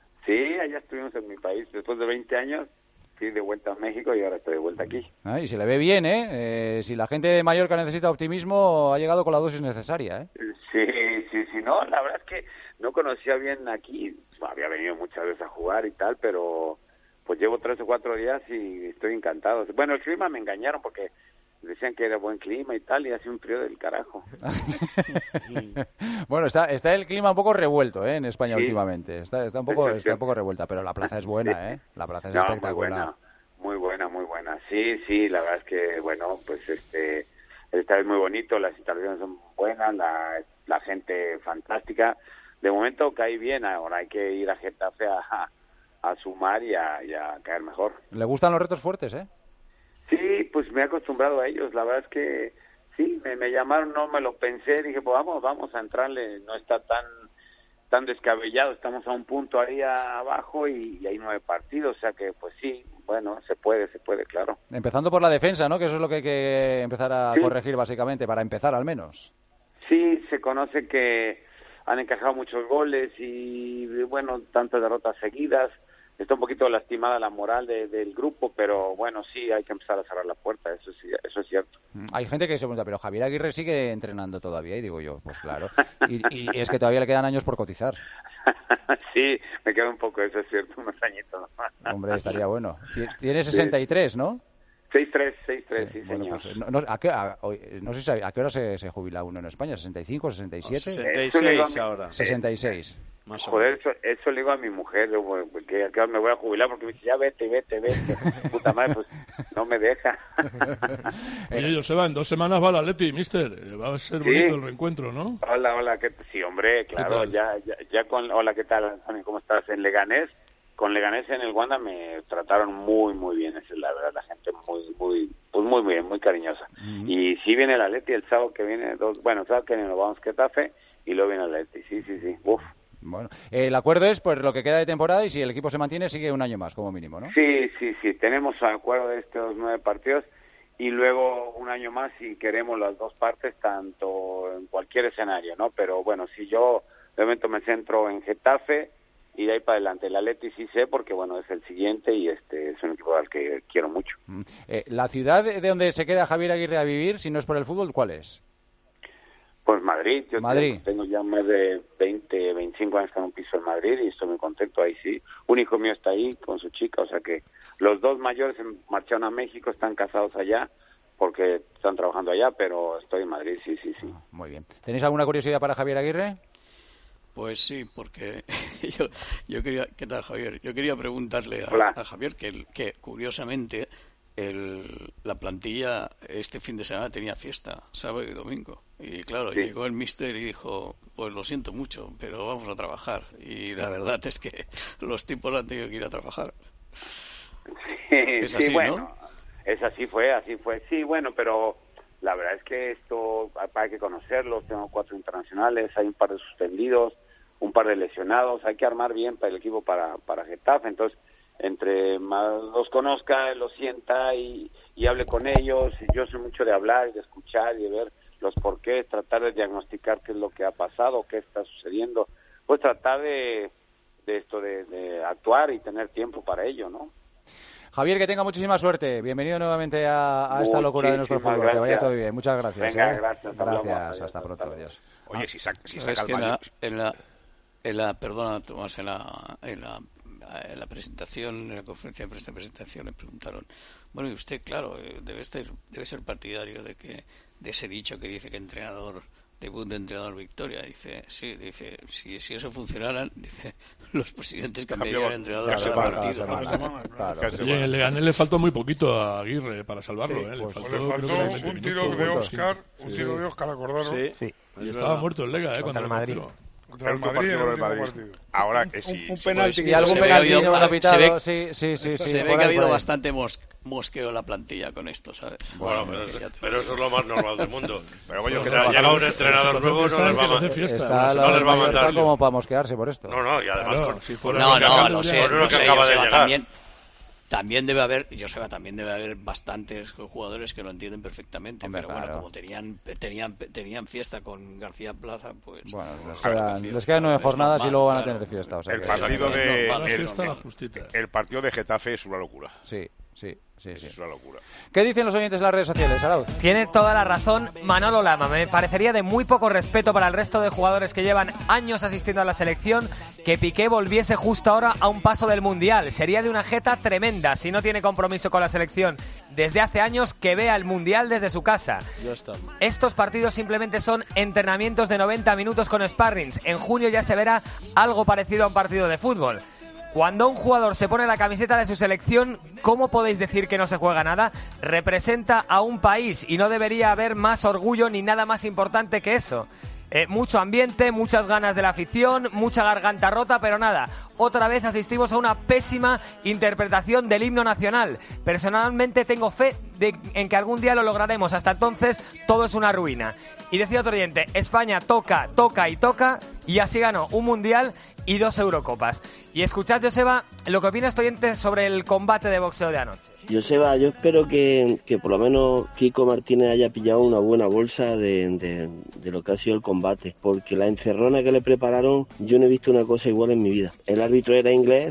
Sí, allá estuvimos en mi país. Después de veinte años, fui de vuelta a México y ahora estoy de vuelta aquí. Ah, y se le ve bien, ¿eh? Eh, Si la gente de Mallorca necesita optimismo, ha llegado con la dosis necesaria, ¿eh? Sí, sí, sí, no, la verdad es que no conocía bien aquí. Había venido muchas veces a jugar y tal, pero pues llevo tres o cuatro días y estoy encantado. Bueno, el clima me engañaron porque decían que era buen clima y tal, y hace un frío del carajo. Bueno, está, está el clima un poco revuelto, ¿eh? En España Sí. últimamente. Está, está, un poco, Sí, sí. está un poco revuelta, pero la plaza es buena, ¿eh? La plaza es No, muy espectacular. buena, muy buena, muy buena. Sí, sí, la verdad es que, bueno, pues este, esta es muy bonito, las instalaciones son buenas, la, la gente fantástica. De momento caí bien, ahora hay que ir a Getafe a, a sumar y a, y a caer mejor. Le gustan los retos fuertes, ¿eh? Sí, pues me he acostumbrado a ellos, la verdad es que sí, me, me llamaron, no me lo pensé, dije, pues vamos, vamos a entrarle, no está tan tan descabellado, estamos a un punto ahí abajo y, y hay nueve partidos, o sea que pues sí, bueno, se puede, se puede, claro. Empezando por la defensa, ¿no? Que eso es lo que hay que empezar a Sí. corregir, básicamente, para empezar al menos. Sí, se conoce que han encajado muchos goles y, bueno, tantas derrotas seguidas. Está un poquito lastimada la moral de, del grupo, pero bueno, sí, hay que empezar a cerrar la puerta, eso sí, eso es cierto. Hay gente que se pregunta, pero Javier Aguirre sigue entrenando todavía, y digo yo, pues claro. Y, y es que todavía le quedan años por cotizar. Sí, me queda un poco, eso es cierto, unos añitos. Hombre, estaría bueno. Tiene sesenta y tres, ¿no? seis tres, seis tres, sí, sí bueno, señor. Pues, no, no, ¿a qué, a, no sé si a, ¿a qué hora se, se jubila uno en España? ¿sesenta y cinco, sesenta y siete? sesenta y seis ahora. sesenta y seis. Más o Joder, eso, eso le digo a mi mujer, que acá me voy a jubilar porque me dice, ya vete, vete, vete. Puta madre, pues no me deja. Oye, Joseba, en dos semanas va la Atleti, mister. Va a ser Sí. bonito el reencuentro, ¿no? Hola, hola, ¿qué t- sí, hombre, claro, tal? ya, ya, ya con, hola, ¿qué tal, Antonio? ¿Cómo estás? En Leganés, con Leganés en el Wanda me trataron muy, muy bien, esa es la verdad, la gente muy, muy, pues muy, muy bien, muy cariñosa. Mm. Y sí viene el Atleti el sábado que viene, dos, bueno, el sábado que viene nos vamos a Getafe y luego viene el Atleti, sí, sí, sí, uf. Bueno, el acuerdo es pues lo que queda de temporada y si el equipo se mantiene sigue un año más como mínimo, ¿no? Sí, sí, sí, tenemos un acuerdo de estos nueve partidos y luego un año más si queremos las dos partes, tanto en cualquier escenario, ¿no? Pero bueno, si yo de momento me centro en Getafe y de ahí para adelante el Atleti sí sé porque bueno, es el siguiente y este es un equipo al que quiero mucho. Mm. Eh, ¿La ciudad de donde se queda Javier Aguirre a vivir, si no es por el fútbol, cuál es? Pues Madrid, yo Madrid. Tengo, tengo ya más de veinte, veinticinco años con un piso en Madrid y estoy muy contento ahí, sí. Un hijo mío está ahí con su chica, o sea que los dos mayores se marcharon a México, están casados allá porque están trabajando allá, pero estoy en Madrid, sí, sí, sí. Muy bien. ¿Tenéis alguna curiosidad para Javier Aguirre? Pues sí, porque yo, yo quería, ¿qué tal, Javier? Yo quería preguntarle a, Hola. a Javier que, que curiosamente el, la plantilla este fin de semana tenía fiesta, sábado y domingo. Y claro, Sí. llegó el míster y dijo, pues lo siento mucho, pero vamos a trabajar. Y la verdad es que los tipos han tenido que ir a trabajar. Sí, Es sí, así, bueno, ¿no? es así fue, así fue. Sí, bueno, pero la verdad es que esto hay que conocerlo. Tengo cuatro internacionales, hay un par de suspendidos, un par de lesionados. Hay que armar bien para el equipo para, para Getafe. Entonces, entre más los conozca, los sienta y, y hable con ellos. Y yo soy mucho de hablar y de escuchar y de ver los porqués, tratar de diagnosticar qué es lo que ha pasado, qué está sucediendo. Pues tratar de, de esto, de, de actuar y tener tiempo para ello, ¿no? Javier, que tenga muchísima suerte. Bienvenido nuevamente a, a esta locura de nuestro Muchísimas fútbol. Que vaya gracias. todo bien. Muchas gracias. Venga, ¿eh? gracias, hablamos. Gracias. Adiós, Hasta pronto. hasta Adiós. Oye, si saca, si ¿Sabes saca que el en la, Bayern- en la, en la, perdona, Tomás, en la, en la, en la presentación, en la conferencia de prensa de presentación le preguntaron, bueno, y usted, claro, eh, debe ser, debe ser partidario de que de ese dicho que dice que entrenador debut de entrenador victoria. Dice, sí, dice, si, si eso funcionara, dice, los presidentes cambiarían de entrenador Cada cada semana, partido. cada semana, Claro. claro. Cada Y semana. en el Leganés le faltó muy poquito a Aguirre para salvarlo, Sí, ¿eh? Le pues faltó, le faltó creo que veinte un tiro minutos, de algo Oscar, así. un tiro de Oscar, acordaron. Sí. Sí. Y Es estaba verdad. muerto el Lega, ¿eh? Contra Cuando el lo Madrid. metió. Contra el Madrid, en el último partido. Ahora, Un- eh, sí, un sí, penalti pues, Y algún Se ve penalti que ha no habido- ha pitado. se ve- Sí, sí, sí. sí, Se ve por que ha ahí, habido por ahí. bastante mos- mosqueo en la plantilla con esto, ¿sabes? Bueno, pero, es- pero eso es lo más normal del mundo. Pero bueno, que que llega llega un entrenador nuevo, no les va a Está mandar. la No les va a mayor mandar. como para mosquearse por esto. No, no, y además Claro, con, si con fuera- uno No, que no, acaba- lo sé, con uno lo que sé, acaba de Joseba, llegar. también, también debe haber, Joseba, también debe haber bastantes jugadores que lo entienden perfectamente, Hombre, pero claro. bueno, como tenían, tenían, tenían fiesta con García Plaza, pues... Bueno, les claro, quedan, también, les quedan nueve es jornadas y normal, luego van a claro. tener fiesta. O sea el que- partido de normal, el, fiesta el- la justita. el partido de Getafe es una locura. Sí, sí, sí, sí. Es una locura. ¿Qué dicen los oyentes en las redes sociales, Arauz? Tiene toda la razón Manolo Lama. Me parecería de muy poco respeto para el resto de jugadores que llevan años asistiendo a la selección que Piqué volviese justo ahora a un paso del Mundial. Sería de una jeta tremenda si no tiene compromiso con la selección desde hace años, que vea el Mundial desde su casa. Ya está. Estos partidos simplemente son entrenamientos de noventa minutos con sparrings. En junio ya se verá algo parecido a un partido de fútbol. Cuando un jugador se pone la camiseta de su selección, ¿cómo podéis decir que no se juega nada? Representa a un país y no debería haber más orgullo ni nada más importante que eso. Eh, mucho ambiente, muchas ganas de la afición, mucha garganta rota, pero nada, otra vez asistimos a una pésima interpretación del himno nacional. Personalmente tengo fe de, en que algún día lo lograremos. Hasta entonces todo es una ruina. Y decía otro oyente, España toca, toca y toca, y así ganó un mundial y dos Eurocopas. Y escuchad, Joseba, lo que opina este oyente sobre el combate de boxeo de anoche. Joseba, yo espero que, que por lo menos Kiko Martínez haya pillado una buena bolsa de, de, de lo que ha sido el combate, porque la encerrona que le prepararon, yo no he visto una cosa igual en mi vida. El árbitro era inglés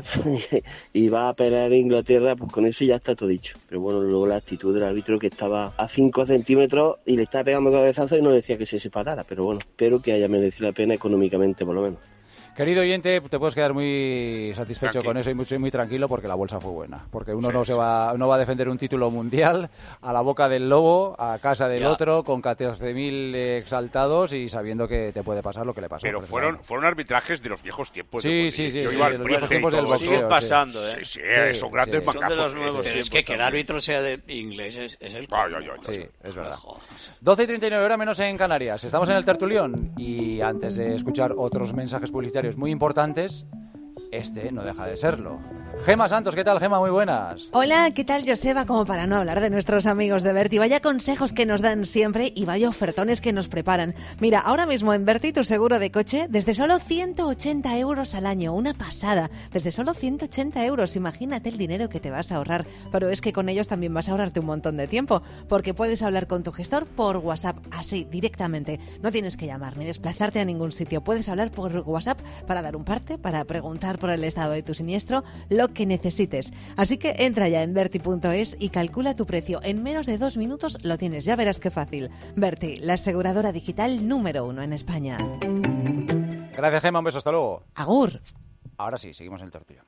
y va a pelear en Inglaterra, pues con eso ya está todo dicho. Pero bueno, luego la actitud del árbitro, que estaba a cinco centímetros y le estaba pegando cabezazos y no decía que se separara, pero bueno, espero que haya merecido la pena económicamente por lo menos. Querido oyente, te puedes quedar muy satisfecho Tranquilo. con eso y muy, muy tranquilo porque la bolsa fue buena. Porque uno Sí, no se sí. va no va a defender un título mundial a la boca del lobo, a casa del Ya. otro, con catorce mil exaltados y sabiendo que te puede pasar lo que le pasó. Pero fueron, fueron arbitrajes de los viejos tiempos. Sí, de, sí, sí, Yo sí, iba de al los viejos Price y tiempos del todo. boxeo, Siguen sí. pasando, ¿eh? Sí, sí, Sí, son grandes sí. Son de macazos. los nuevos Pero es que que el árbitro sea de inglés es, es el... Ay, ay, ay, Sí, es verdad. doce y treinta y nueve horas menos en Canarias. Estamos en el tertulión y antes de escuchar otros mensajes publicitarios muy importantes, este no deja de serlo. Gema Santos, ¿qué tal, Gema? Muy buenas. Hola, ¿qué tal, Joseba? Como para no hablar de nuestros amigos de Berti. Vaya consejos que nos dan siempre y vaya ofertones que nos preparan. Mira, ahora mismo en Berti tu seguro de coche desde solo ciento ochenta euros al año. Una pasada. Desde solo ciento ochenta euros. Imagínate el dinero que te vas a ahorrar. Pero es que con ellos también vas a ahorrarte un montón de tiempo, porque puedes hablar con tu gestor por WhatsApp, así, directamente. No tienes que llamar ni desplazarte a ningún sitio. Puedes hablar por WhatsApp para dar un parte, para preguntar por el estado de tu siniestro, lo que necesites. Así que entra ya en Berti punto es y calcula tu precio. En menos de dos minutos lo tienes, ya verás qué fácil. Berti, la aseguradora digital número uno en España. Gracias, Gema. Un beso. Hasta luego. Agur. Ahora sí, seguimos en el tertulión.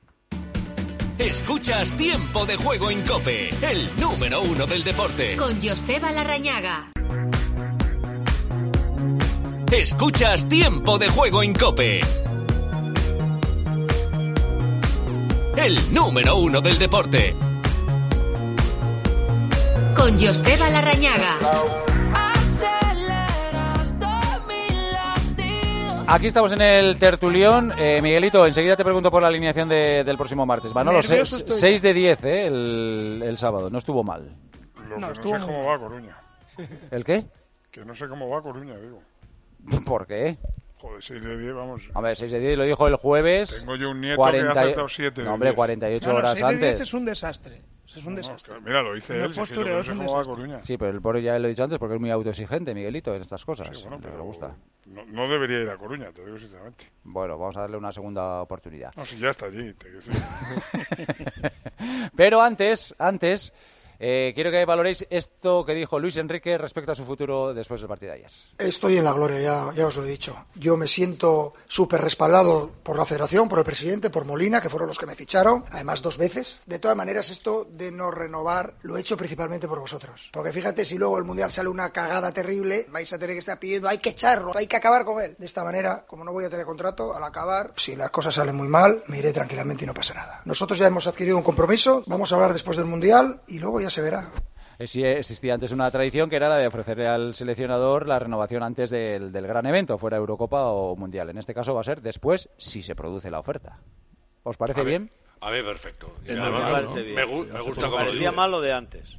Escuchas Tiempo de Juego en COPE, el número uno del deporte. Con Joseba Larrañaga. Escuchas Tiempo de Juego en COPE, el número uno del deporte. Con Joseba Larrañaga. Aquí estamos en el tertulión. Eh, Miguelito, enseguida te pregunto por la alineación de- del próximo martes. Manolo, Nervioso estoy. seis de diez eh, el, el sábado. No estuvo mal. Lo No, que estuvo no sé muy cómo va Coruña. ¿El qué? Que no sé cómo va Coruña, digo. ¿Por qué? Joder, seis de diez, vamos. A ver, seis de diez lo dijo el jueves. Tengo yo un nieto cuarenta que ha acertado siete de No, hombre, diez. cuarenta y ocho No, no, horas seis de diez antes. es un desastre. Es un No, desastre. claro, mira, lo dice No él. si es que yo postureo, no es sé un cómo va desastre. Coruña. Sí, pero el pobre ya lo he dicho antes porque es muy autoexigente, Miguelito, en estas cosas. Sí, bueno, pero pero le gusta. No, no debería ir a Coruña, te digo sinceramente. Bueno, vamos a darle una segunda oportunidad. No, si ya está allí, te quiero decir. Pero antes, antes, eh, quiero que valoréis esto que dijo Luis Enrique respecto a su futuro después del partido de ayer. Estoy en la gloria, ya, ya os lo he dicho. Yo me siento súper respaldado por la federación, por el presidente, por Molina, que fueron los que me ficharon, además dos veces. De todas maneras, esto de no renovar lo he hecho principalmente por vosotros. Porque fíjate, si luego el Mundial sale una cagada terrible, vais a tener que estar pidiendo, hay que echarlo, hay que acabar con él. De esta manera, como no voy a tener contrato, al acabar, si las cosas salen muy mal, me iré tranquilamente y no pasa nada. Nosotros ya hemos adquirido un compromiso, vamos a hablar después del Mundial y luego ya se verá. Eh, Sí, existía antes una tradición que era la de ofrecerle al seleccionador la renovación antes del, del gran evento, fuera Eurocopa o Mundial. En este caso va a ser después, si se produce la oferta. ¿Os parece A ver, bien? A mí perfecto. Y Me además, parece bien. me, gu- Sí, me hace gusta poco como lo parecía dice. mal lo de antes.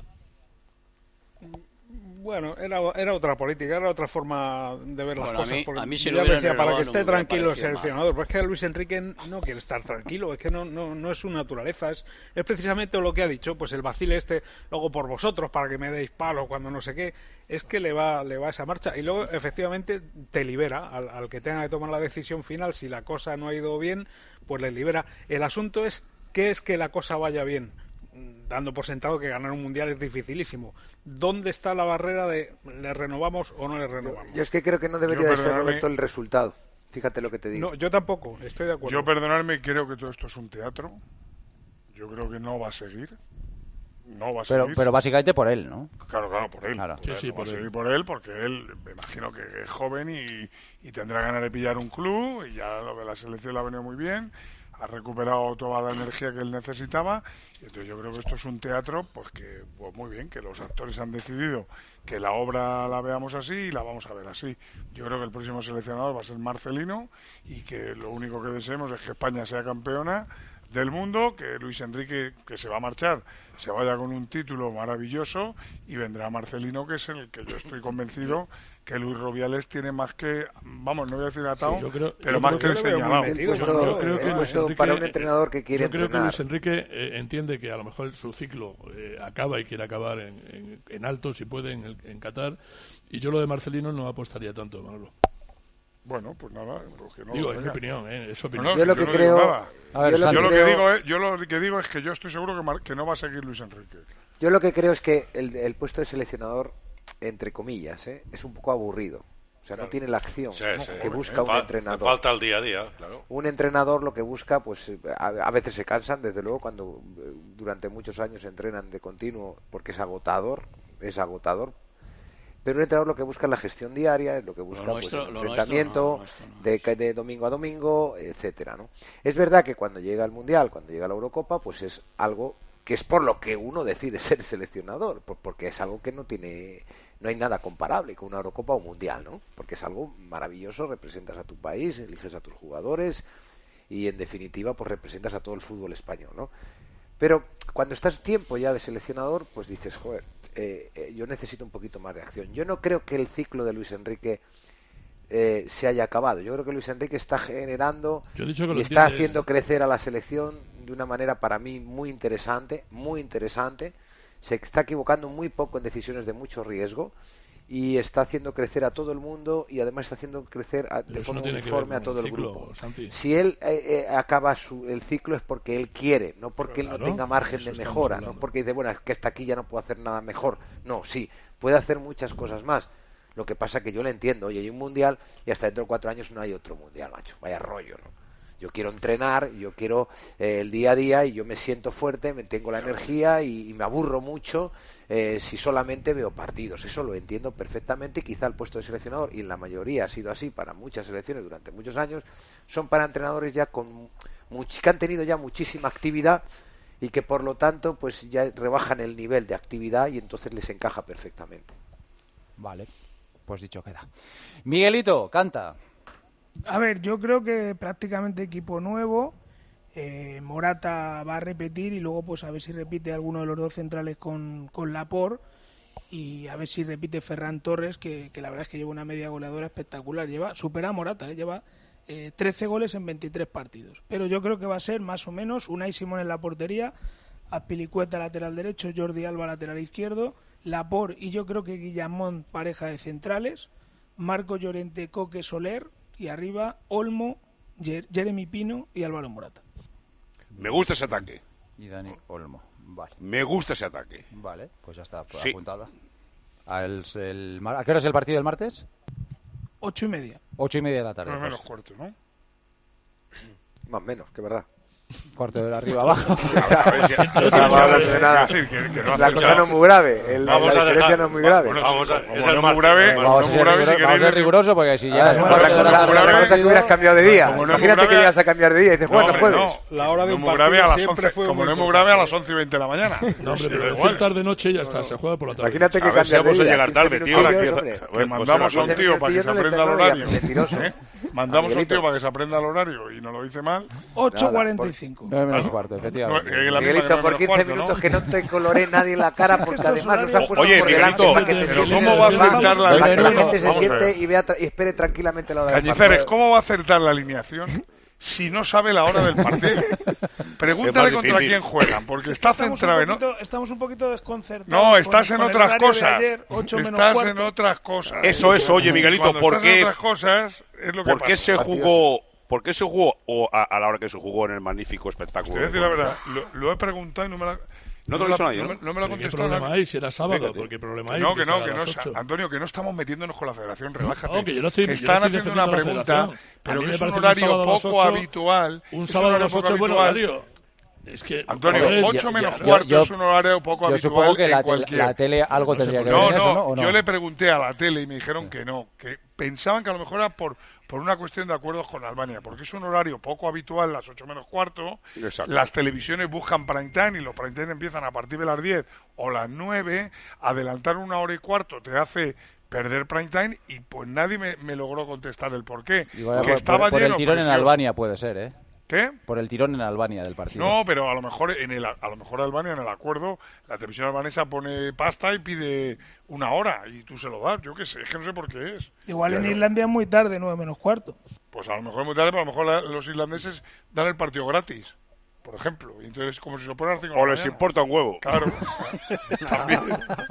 Bueno, era, era otra política, era otra forma de ver las Bueno, a cosas. mí- porque a mí si ya lo hubieran decía, para que renovado no esté me hubiera tranquilo el parecido mal. seleccionador. Pues es que Luis Enrique no quiere estar tranquilo, es que no, no, no es su naturaleza. Es, es precisamente lo que ha dicho, pues el vacile este, luego por vosotros, para que me deis palo cuando no sé qué, es que le va, le va esa marcha. Y luego, efectivamente, te libera al, al que tenga que tomar la decisión final. Si la cosa no ha ido bien, pues le libera. El asunto es, ¿qué es que la cosa vaya bien? Dando por sentado que ganar un mundial es dificilísimo. ¿Dónde está la barrera de le renovamos o no le renovamos? Yo es que creo que no debería Yo, de ser, perdóname. Roberto, el resultado. Fíjate lo que te digo. No, yo tampoco, estoy de acuerdo. Yo, perdonadme, creo que todo esto es un teatro. Yo creo que no va a seguir. No va a Pero, seguir. pero básicamente por él, ¿no? Claro, claro, por él. Claro. Por Sí, él, sí, no va por a él. seguir por él, porque él, me imagino que es joven y, y tendrá ganas de pillar un club, y ya lo de la selección le ha venido muy bien. ha recuperado toda la energía que él necesitaba, y entonces yo creo que esto es un teatro, pues que, pues muy bien, que los actores han decidido que la obra la veamos así y la vamos a ver así. Yo creo que el próximo seleccionador va a ser Marcelino, y que lo único que deseemos es que España sea campeona del mundo, que Luis Enrique, que se va a marchar, se vaya con un título maravilloso, y vendrá Marcelino, que es el que yo estoy convencido que Luis Rubiales tiene más que, vamos, no voy a decir atado, Sí, yo creo- pero yo más creo que que lo veo señalado. muy metido, yo creo que el Luis puesto Enrique, para un entrenador que quiere yo creo entrenar. que Luis Enrique eh, entiende que a lo mejor su ciclo eh, acaba y quiere acabar en, en, en alto, si puede, en, el- en Qatar, y yo lo de Marcelino no apostaría tanto, Manolo. Bueno, pues nada, pues que no Digo, lo es mi diga. opinión, ¿eh? Es No, opinión. no, Yo lo yo que no creo- digo nada. A ver, yo Santi, lo que creo- digo es, yo lo que digo es que yo estoy seguro que, Mar- que no va a seguir Luis Enrique. Yo lo que creo es que el, el puesto de seleccionador, entre comillas, ¿eh? es un poco aburrido. O sea, no Claro. tiene la acción Sí, ¿no? sí. que busca un Fal- entrenador. Falta el día a día, claro. Un entrenador lo que busca, pues a, a veces se cansan, desde luego, cuando eh, durante muchos años entrenan de continuo, porque es agotador, es agotador. Pero un entrenador lo que busca es la gestión diaria, es lo que busca nuestro- pues, el lo enfrentamiento nuestro no, lo nuestro no. de, ca- de domingo a domingo, etcétera, ¿no? Es verdad que cuando llega el Mundial, cuando llega la Eurocopa, pues es algo que es por lo que uno decide ser seleccionador, por- porque es algo que no tiene, no hay nada comparable con una Eurocopa o un Mundial, ¿no? Porque es algo maravilloso, representas a tu país, eliges a tus jugadores y en definitiva pues representas a todo el fútbol español, ¿no? Pero cuando estás tiempo ya de seleccionador, pues dices, joder, eh, eh, yo necesito un poquito más de acción. Yo no creo que el ciclo de Luis Enrique eh, se haya acabado. Yo creo que Luis Enrique está generando Yo he dicho que y lo está entiende. haciendo crecer a la selección de una manera para mí muy interesante, muy interesante. Se está equivocando muy poco en decisiones de mucho riesgo y está haciendo crecer a todo el mundo y además está haciendo crecer a- Pero de eso forma no tiene que uniforme ver a con todo el el ciclo, grupo. Santi. Si él eh, eh, acaba su, el ciclo es porque él quiere, no porque él Claro, no tenga margen eso de estamos mejora, hablando. no porque dice, bueno, es que hasta aquí ya no puedo hacer nada mejor. No, sí, puede hacer muchas cosas más. Lo que pasa que yo le entiendo, oye, hay un mundial y hasta dentro de cuatro años no hay otro mundial, macho, vaya rollo, ¿no? Yo quiero entrenar, yo quiero eh, el día a día y yo me siento fuerte, me tengo la energía y, y me aburro mucho eh, si solamente veo partidos. Eso lo entiendo perfectamente y quizá el puesto de seleccionador, y en la mayoría ha sido así para muchas selecciones durante muchos años, son para entrenadores ya con much- que han tenido ya muchísima actividad y que por lo tanto pues ya rebajan el nivel de actividad y entonces les encaja perfectamente. Vale, pues dicho queda. Miguelito, canta. A ver, yo creo que prácticamente equipo nuevo. eh, Morata va a repetir y luego pues a ver si repite alguno de los dos centrales con, con Laporte y a ver si repite Ferran Torres, que, que la verdad es que lleva una media goleadora espectacular. Lleva, supera a Morata, eh, lleva eh, trece goles en veintitrés partidos. Pero yo creo que va a ser más o menos Unai Simón en la portería, Azpilicueta lateral derecho, Jordi Alba lateral izquierdo, Laporte y yo creo que Guillamón pareja de centrales, Marco Llorente, Coque, Soler y arriba Olmo, Jer- Jeremy Pino y Álvaro Morata. Me gusta ese ataque. Y Dani Olmo. Vale. Me gusta ese ataque. Vale, pues ya está Sí. apuntada. ¿A, el, el mar- ¿A qué hora es el partido del martes? Ocho y media. Ocho y media de la tarde. Nueve pues. menos cuarto, ¿no? Más o menos, que verdad. Cuarto de la arriba abajo. No estamos hablando de nada. La cosa no es muy grave. El- la diferencia no es muy grave. Vamos a, como no es muy grave, Vamos no a es ser muy grave, riguroso- si vamos a ser queréis... riguroso porque si ya Ah, es un bueno, cuarto la de la cosa, la cosa es que hubieras cambiado de día. Como no es muy Imagínate que grave- ibas a cambiar de día y dices, bueno, hombre, jueves. no. La hora de No un es muy grave partido a las siempre once, fue como muy no es muy importante. grave a las once y veinte de la mañana. No, hombre, Sí, pero da decir igual. tarde noche y ya está, se juega por la tarde. Imagínate que A ver si cambias de vamos a día. llegar quince tarde, tío. minutillos, Ahora hombre. que- Pues mandamos a un tío para que se aprenda el horario. Mentiroso. ¿Eh? Mandamos a un Miguelito. tío para que se aprenda el horario y no lo dice mal. ocho cuarenta y cinco. Nueve menos Claro. cuarto, No, efectivamente. eh, la misma que Miguelito, nueve por menos quince cuarto, minutos ¿no? que no te coloré nadie en la cara Sí, es que porque estos además nos han horarios- puesto Oye, por delante Miguelito, para que te pero sientes ¿cómo va a en el sofá, acertar la para que la alineación? gente se Vamos a siente ver. y vea tra- y espere tranquilamente la hora del Cañizares, partido? ¿cómo va a acertar la alineación si no sabe la hora del partido? Pregúntale Es más contra difícil. quién juegan, porque está Estamos un, centrado en... poquito, estamos un poquito desconcertados. No, con- estás en con el otras horario de cosas. ayer, ocho menos Estás cuarto. en otras cosas. Eso es, oye, Miguelito, Cuando ¿por estás en qué, otras cosas es lo que ¿por qué pasa. se jugó, por qué se jugó o a, a la hora que se jugó en el magnífico espectáculo? Te voy a decir la verdad, lo, lo he preguntado y no me la... No te lo me ha dicho la- nadie, no ¿no? me- no me lo ha ¿Qué contestado problema nadie. hay si era sábado? Fíjate. Porque problema Que hay no, que se no, haga que a no, las ocho. Antonio, que no estamos metiéndonos con la federación, relájate. No, que yo no estoy- que yo no están estoy haciendo una defendiendo la pregunta, federación. A pero mí que me es un parece que un horario sábado a las poco ocho- habitual. Un es sábado a horario las poco ocho es buen habitual. horario. Es que, Antonio, joder, ocho ya- menos ya- cuarto yo- es un horario poco yo habitual supongo que en la, tele- cualquier... la tele algo No sé tendría por que No, ver en eso, no, ¿no? ¿O no? yo le pregunté a la tele y me dijeron que no, que pensaban que a lo mejor era por, por una cuestión de acuerdos con Albania, porque es un horario poco habitual, las ocho menos cuarto, Exacto. las televisiones buscan prime time y los prime time empiezan a partir de las diez o las nueve, adelantar una hora y cuarto te hace perder prime time y pues nadie me, me logró contestar el por qué. Igual que por, estaba por- por el lleno, tirón en precioso. Albania puede ser, ¿eh? ¿Qué? Por el tirón en Albania del partido. No, pero a lo mejor en el, a lo mejor Albania en el acuerdo la televisión albanesa pone pasta y pide una hora y tú se lo das. Yo qué sé, es que no sé por qué es. Igual en Claro. Islandia es muy tarde, nueve menos cuarto. Pues a lo mejor es muy tarde, pero a lo mejor la- los irlandeses dan el partido gratis, por ejemplo. Y entonces, como si se pone a las cinco de la O les mañana. importa un huevo. Claro. También.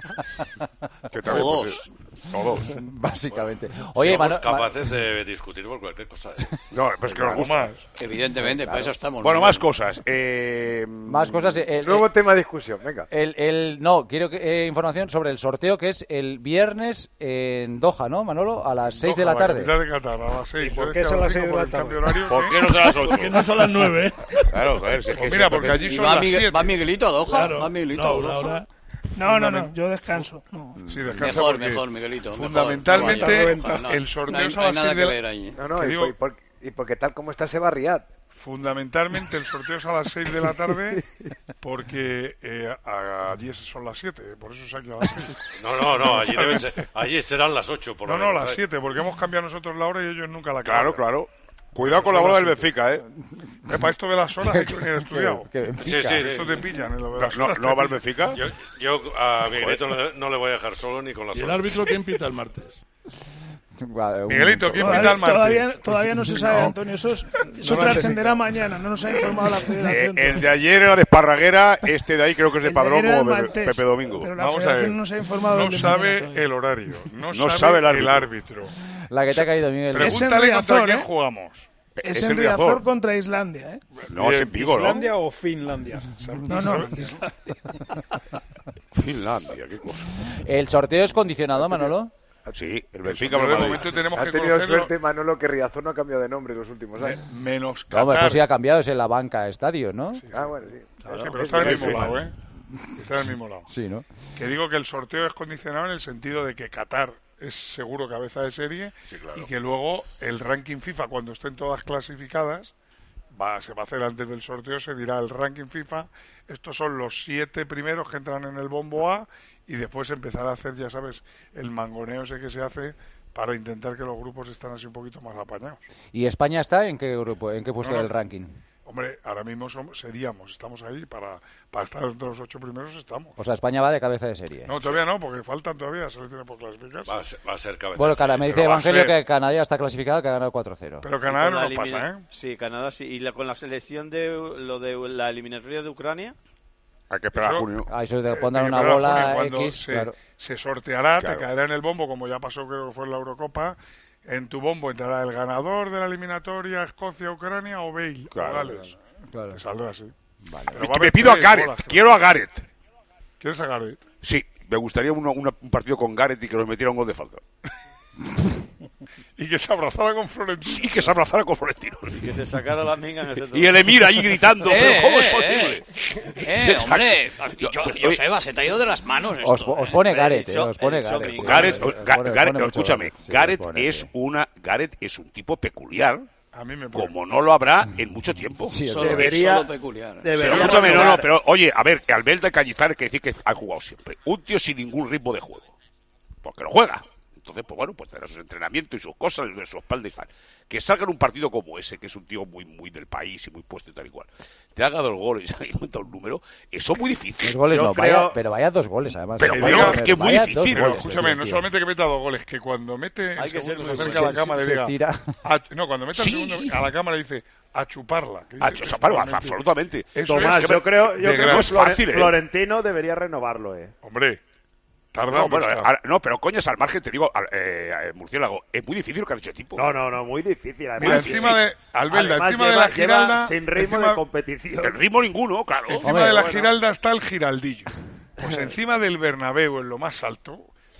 Que también, O pues, dos. eh, o dos. Básicamente. Oye, Somos Mano- capaces de discutir por cualquier cosa. ¿eh? No, pues que nos gusta. Evidentemente, para eso estamos. Bueno, ¿no? más cosas. Eh, Más cosas. El, Nuevo el- tema de discusión, venga. el- el- no, quiero que, eh, información sobre el sorteo que es el viernes en Doha, ¿no, Manolo? A las seis de la Doha, tarde. capital de Qatar, a las seis. ¿Y por Yo qué decía son a las cinco seis de por la el tarde? cambio horario, ¿Por ¿eh? qué no son las ocho? Porque no son las nueve, ¿eh? Claro, joder, si es que Pues se- mira, porque allí ¿Y son va, las Miguel- siete. va Miguelito a Doha? Claro. ¿Va Miguelito No, a una Doha? hora. No, no, Fundament- no, yo descanso. No. Sí, descansa Mejor, porque mejor, Miguelito. mejor. fundamentalmente, No vaya. No, el sorteo no hay, es a no hay las nada seis que de la- ver allí. No, no, Te y, digo- por- y por- y porque tal como está ese Barriat. Fundamentalmente el sorteo es a las seis de la tarde porque eh, a- allí son las siete, por eso se ha quedado así. No, no, no, allí, deben ser- allí serán las ocho por lo No, no, menos, las ¿eh? siete, porque hemos cambiado nosotros la hora y ellos nunca la Claro, cambian. claro. Cuidado con la bola del Benfica, ¿eh? Eh, para esto de las horas hay que venir estudiado. Que- que Sí, sí, Esto sí. te pillan en lo de No, las no, horas. no te va el pillan. Benfica. Yo, yo a Miguelito no le- no le voy a dejar solo ni con las ¿Y el horas. árbitro quién pita el martes? Vale, un Miguelito, momento. ¿quién Todavía, pinta el martes? todavía, todavía no se sabe, No. Antonio. Eso, es- eso No lo sé. trascenderá mañana. No nos ha informado la Eh, federación. el de ayer era de Esparraguera, este de ahí creo que es de El de Padrón ayer era como Pepe, Maltés, Pepe Domingo. pero la Vamos a federación ver. no nos ha informado No del de sabe mañana todavía. el horario, no, No sabe, sabe el el árbitro. árbitro. La que te ha caído, Miguel. Pre- Es en Pregúntale contra Riazor, quién ¿eh? jugamos. Es Es en en Riazor Riazor. contra Islandia, ¿eh? No, es en Vigo, ¿no? ¿Islandia o Finlandia? No, no. Finlandia, qué cosa. ¿El sorteo es condicionado, Manolo? Sí, el Benfica Pero por de Madrid. momento tenemos Ha que tenido conocerlo suerte Manolo que Riazor no ha cambiado de nombre en los últimos años. menos No, hombre, Qatar. pues sí ha cambiado, es en la banca estadio, ¿no? Ah, bueno, sí. Sí, Claro, pero es está en el bien, mismo sí. lado, ¿eh? Está en el mismo lado. Sí, ¿no? Que digo que el sorteo es condicionado en el sentido de que Qatar es seguro cabeza de serie Sí, claro. y que luego el ranking FIFA, cuando estén todas clasificadas, va, se va a hacer antes del sorteo, se dirá el ranking FIFA. Estos son los siete primeros que entran en el bombo A y después empezará a hacer, ya sabes, el mangoneo ese que se hace para intentar que los grupos estén así un poquito más apañados. ¿Y España está en qué grupo, en qué puesto No, no. del ranking? Hombre, ahora mismo somos, seríamos, estamos ahí para, para estar entre los ocho primeros, estamos. O sea, España va de cabeza de serie. No, todavía no, porque faltan todavía selecciones por clasificarse. Va a ser, va a ser cabeza. Bueno, de cara, serie, me dice pero va a Evangelio ser- que Canadá ya está clasificada, que ha ganado cuatro cero. Pero Y Canadá con no la nos pasa, elimina- ¿eh? Sí, Canadá sí. Y la- con la selección de lo de la eliminatoria de Ucrania. Hay que esperar a Eso- junio. Ah, eso te Eh, pondrán hay que una esperar a bola junio, cuando X, se, claro. se sorteará, Claro. te caerá en el bombo, como ya pasó, creo que fue en la Eurocopa. En tu bombo entrará el ganador de la eliminatoria Escocia-Ucrania o Bale, Claro, o Gales. claro. Te saldrá así. Vale. Pero va a Y haber me pido a tres Gareth, bolas. quiero a Gareth. ¿Quieres a Gareth? Sí, me gustaría uno- una- un partido con Gareth y que nos metiera un gol de falta. Y que se abrazara con Florentino. Y que se abrazara con Florentino. Y que se sacara la minga en el centro. Y el Emir ahí gritando, Eh, pero ¿cómo es eh, posible? Eh, hombre, Yo- yo, oye, Joseba, se te ha ido de las manos esto. Os, os pone He Gareth, dicho- eh, os pone he dicho Gareth. mi- sí. Gareth, Os Ga- pone- os Gareth, pone mucho escúchame, Gareth, sí, Gareth os pone, es sí. una Gareth es un tipo peculiar, A mí me pone. como no lo habrá en mucho tiempo. Sí, es Solo, Debería- solo peculiar. Pero Debería escúchame, no, renovar. no, pero oye, a ver, Albelda y Cañizares que decir que ha jugado siempre. Un tío sin ningún ritmo de juego. Porque no juega. Entonces, pues bueno, pues tendrá sus entrenamientos y sus cosas, y de su espalda y tal. Que salga en un partido como ese, que es un tío muy muy del país y muy puesto y tal y cual. Te haga dos goles y cuenta un número, eso es muy difícil. Dos goles Yo no, creo- vaya, pero vaya dos goles además. Pero Eh, bueno, vaya- es que es muy vaya difícil. dos Pero goles, escúchame, tío, no tío. solamente que meta dos goles, que cuando mete Hay el que segundo ser se muy acerca a la se- cámara y se diga... tira. a- no, cuando meta Sí. el segundo a la cámara dice a chuparla. que Ah, dice chaparro, textualmente. absolutamente. Eso Tomás, es- yo creo, de yo creo gran- que no es Flore- fácil, ¿eh? Florentino debería renovarlo, eh. Hombre, tarda No, un bueno, bastante. ahora- no, pero coño, es al margen, te digo, al- eh, eh, Murciélago, es muy difícil lo que ha hecho el tipo. No, no, no, muy difícil. Además, Mira, encima de Albelda, Además, encima de lleva- la Giralda, lleva sin ritmo encima, de competición. El ritmo ninguno, claro. encima Hombre, de la bueno. Giralda está el Giraldillo. Pues encima del Bernabéu, en lo más alto,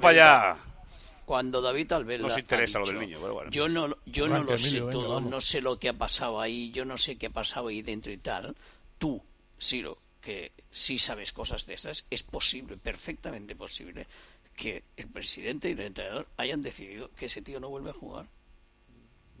para allá. Cuando David Albelda Nos interesa ha lo dicho, del niño, pero bueno. yo no, yo no Arranca, lo sé Emilio, venga, todo, vamos. no sé lo que ha pasado ahí, yo no sé qué ha pasado ahí dentro y tal. Tú, Siro, que sí sabes cosas de estas, es posible, perfectamente posible, que el presidente y el entrenador hayan decidido que ese tío no vuelve a jugar.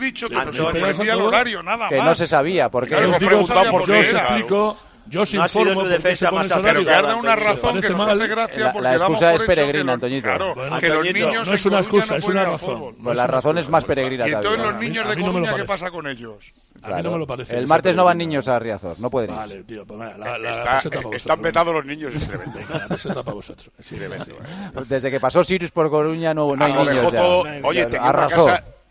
dicho que Antonio, sorprendía el horario, nada Que más. no se sabía, porque Claro, Os hemos digo, preguntado por yo qué os era. explico, yo os No ha sido informo tu por qué defensa se pone más ese horario. Pero que acertada, da una Antonio. razón que nos Parece hace mal. gracia La- porque la damos excusa por es hecho peregrina, que los- Antoñito. Claro, Bueno, que los Antoñito, niños no es en una Coruña excusa, no es pueden una ir al razón. fútbol. Pues la razón es más peregrina Y entonces todavía. los niños A de mí no me lo Coruña, ¿qué parece. pasa con ellos? A mí no me lo parece. El que martes sea no van peregrino. niños a Riazor, no pueden ir. Vale, tío, pues nada, la, la Está- peseta para vosotros. están vetados los niños, es tremendo. Venga, la peseta para vosotros. Sí, Tremendo, sí. eh. Desde que pasó Sirius por Coruña no, no hay Ah, lo niños dejó ya. todo. Oye, tenía una Arrasó. casa,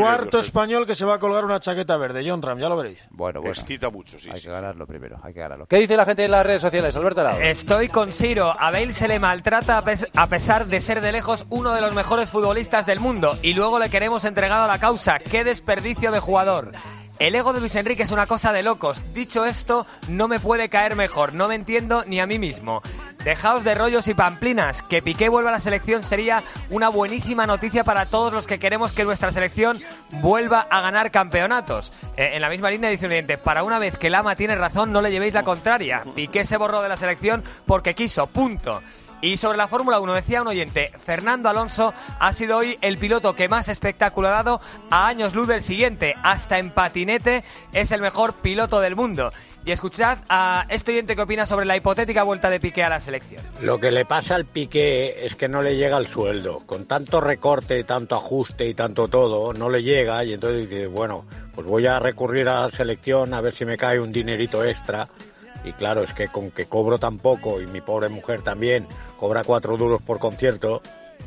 cuarto español que se va a colgar una chaqueta verde. John Ram, ya lo veréis. Bueno, bueno. Excita mucho, sí. Hay sí. que ganarlo primero, hay que ganarlo. ¿Qué dice la gente en las redes sociales, Alberto Arao? Estoy con Siro. A Bale se le maltrata a, pes- a pesar de ser de lejos uno de los mejores futbolistas del mundo. Y luego le queremos entregado a la causa. ¡Qué desperdicio de jugador! El ego de Luis Enrique es una cosa de locos. Dicho esto, no me puede caer mejor. No me entiendo ni a mí mismo. Dejaos de rollos y pamplinas. Que Piqué vuelva a la selección sería una buenísima noticia para todos los que queremos que nuestra selección vuelva a ganar campeonatos. Eh, en la misma línea dice un oyente, para una vez que Lama tiene razón, no le llevéis la contraria. Piqué se borró de la selección porque quiso, punto. Y sobre la Fórmula uno decía un oyente, Fernando Alonso ha sido hoy el piloto que más espectáculo ha dado a años luz del siguiente. Hasta en patinete es el mejor piloto del mundo. Y escuchad a este oyente que opina sobre la hipotética vuelta de Piqué a la selección. Lo que le pasa al Piqué es que no le llega el sueldo. Con tanto recorte, tanto ajuste y tanto todo, no le llega y entonces dice, bueno, pues voy a recurrir a la selección a ver si me cae un dinerito extra. Y claro, es que con que cobro tan poco y mi pobre mujer también cobra cuatro duros por concierto.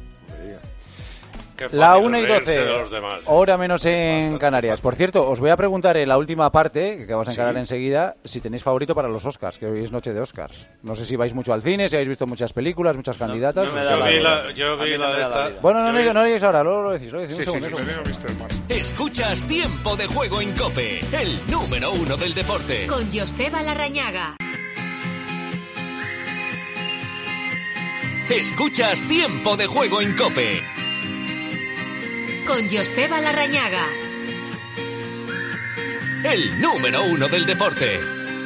La una y doce, hora menos en Canarias. Por cierto, os voy a preguntar en la última parte, que vamos a encarar Sí. enseguida, si tenéis favorito para los Oscars, que hoy es noche de Oscars. No sé si vais mucho al cine, si habéis visto muchas películas, muchas candidatas. no me da ¿Qué la vais? vida. La- yo vi la de esta- Bueno, no, yo no, vi- no, no digáis ahora, luego lo decís, lo decís. Sí, un sí, segundo, sí, un me segundo. digo mister Mar. Escuchas Tiempo de Juego en COPE, el número uno del deporte. Con Joseba Larrañaga. Escuchas Tiempo de Juego en COPE. Con Joseba Larrañaga. El número uno del deporte.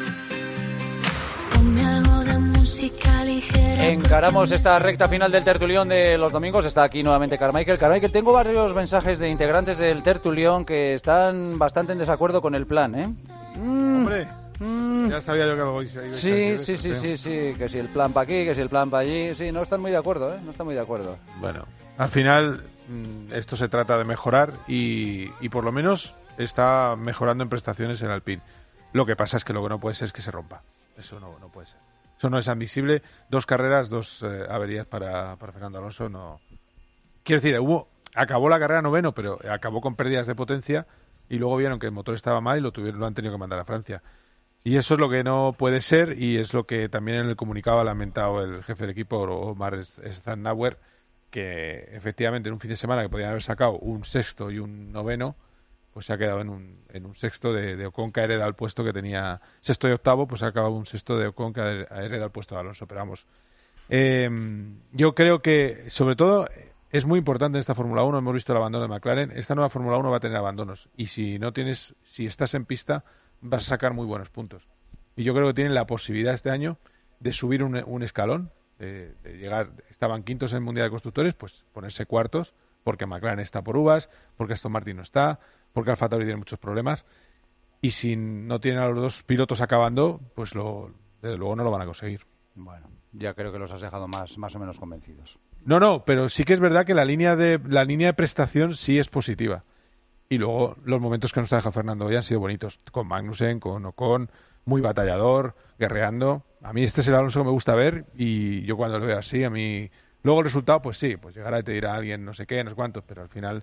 Ponme algo de música ligera. Encaramos esta recta final del tertulión de los domingos. Está aquí nuevamente Carmichael. Carmichael, tengo varios mensajes de integrantes del tertulión que están bastante en desacuerdo con el plan, ¿eh? Hombre, ya sabía yo que algo ibais a decir Sí, de sí, esto, sí, creo. sí, sí, que si el plan para aquí, que si el plan para allí. Sí, no están muy de acuerdo, ¿eh? No están muy de acuerdo. Bueno, al final mm, esto se trata de mejorar y, y por lo menos está mejorando en prestaciones el Alpine. Lo que pasa es que lo que no puede ser es que se rompa. Eso no, no puede ser. Eso no es admisible. Dos carreras, dos eh, averías para, para Fernando Alonso. No. Quiero decir, hubo, acabó la carrera noveno, pero acabó con pérdidas de potencia y luego vieron que el motor estaba mal y lo, tuvieron, lo han tenido que mandar a Francia. Y eso es lo que no puede ser y es lo que también en el comunicado ha lamentado el jefe del equipo, Omar Schnauer, que efectivamente en un fin de semana que podían haber sacado un sexto y un noveno, pues se ha quedado en un, en un sexto de, de Ocon, que hereda el puesto que tenía sexto y octavo, pues ha acabado un sexto de Ocon que hereda el puesto de Alonso. Pero vamos, eh, yo creo que sobre todo es muy importante en esta Fórmula uno, hemos visto el abandono de McLaren, esta nueva Fórmula uno va a tener abandonos y si no tienes, si estás en pista vas a sacar muy buenos puntos. Y yo creo que tienen la posibilidad este año de subir un, un escalón, de, de llegar, estaban quintos en el Mundial de Constructores, pues ponerse cuartos, porque McLaren está por uvas, porque Aston Martin no está, porque Alfa Tauri tiene muchos problemas, y si no tienen a los dos pilotos acabando, pues lo, desde luego no lo van a conseguir. Bueno, ya creo que los has dejado más, más o menos convencidos. No, no, pero sí que es verdad que la línea de la línea de prestación sí es positiva. Y luego los momentos que nos ha dejado Fernando hoy han sido bonitos. Con Magnussen, con Ocon, muy batallador, guerreando. A mí este es el Alonso que me gusta ver y yo cuando lo veo así, a mí... Luego el resultado, pues sí, pues llegará y te dirá alguien no sé qué, no sé cuántos, pero al final,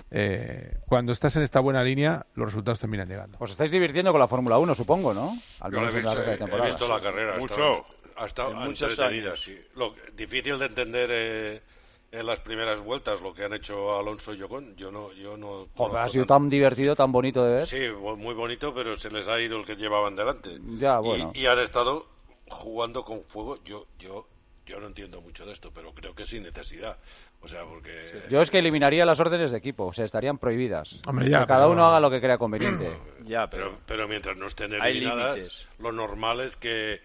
eh, cuando estás en esta buena línea, los resultados terminan llegando. Os estáis divirtiendo con la Fórmula uno, supongo, ¿no? Al Yo lo menos he en la visto, recta de he temporada. visto la carrera. ha Mucho. estado- Ha estado En muchos entretenida, años. sí. Lo, difícil de entender eh, en las primeras vueltas lo que han hecho Alonso y Ocon. Yo no, yo no. Joder, ha conozco sido tanto. tan divertido, tan bonito de ver. Sí, muy bonito, pero se les ha ido el que llevaban delante. Ya, bueno. Y, y han estado jugando con fuego. Yo, yo, yo no entiendo mucho de esto, pero creo que sin necesidad. O sea, porque... Yo es que eliminaría las órdenes de equipo, o sea, estarían prohibidas. Hombre, ya, que cada pero- uno haga lo que crea conveniente. Ya, pero, pero, pero mientras no estén hay eliminadas, límites. lo normal es que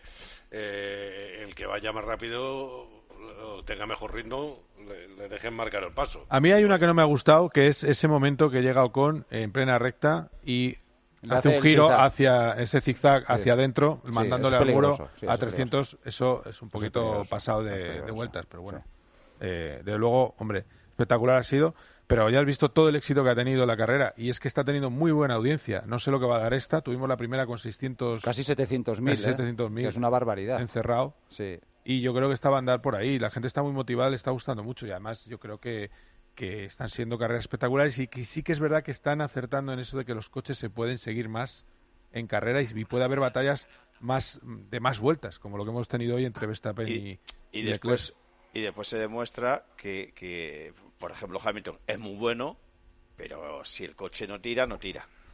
eh, el que vaya más rápido o tenga mejor ritmo, le, le dejen marcar el paso. A mí hay una que no me ha gustado, que es ese momento que llega Ocon en plena recta y Le hace hace un el giro zigzag. hacia ese zigzag Sí. hacia adentro, Sí, mandándole es al muro peligroso, sí, a es trescientos. Eso es un poquito peligroso, pasado es de, peligroso, de vueltas, pero bueno. sí. Eh, de luego, hombre, espectacular ha sido, pero ya has visto todo el éxito que ha tenido la carrera y es que está teniendo muy buena audiencia. No sé lo que va a dar esta. Tuvimos la primera con seiscientos... Casi setecientos mil, casi setecientos mil, que es una barbaridad. encerrado. Sí. Y yo creo que esta va a andar por ahí. La gente está muy motivada, le está gustando mucho. Y además yo creo que, que están siendo carreras espectaculares y que sí que es verdad que están acertando en eso de que los coches se pueden seguir más en carrera y, y puede haber batallas más de más vueltas, como lo que hemos tenido hoy entre Verstappen y, y, y Leclerc. después y después se demuestra que, que, por ejemplo, Hamilton es muy bueno, pero si el coche no tira, no tira.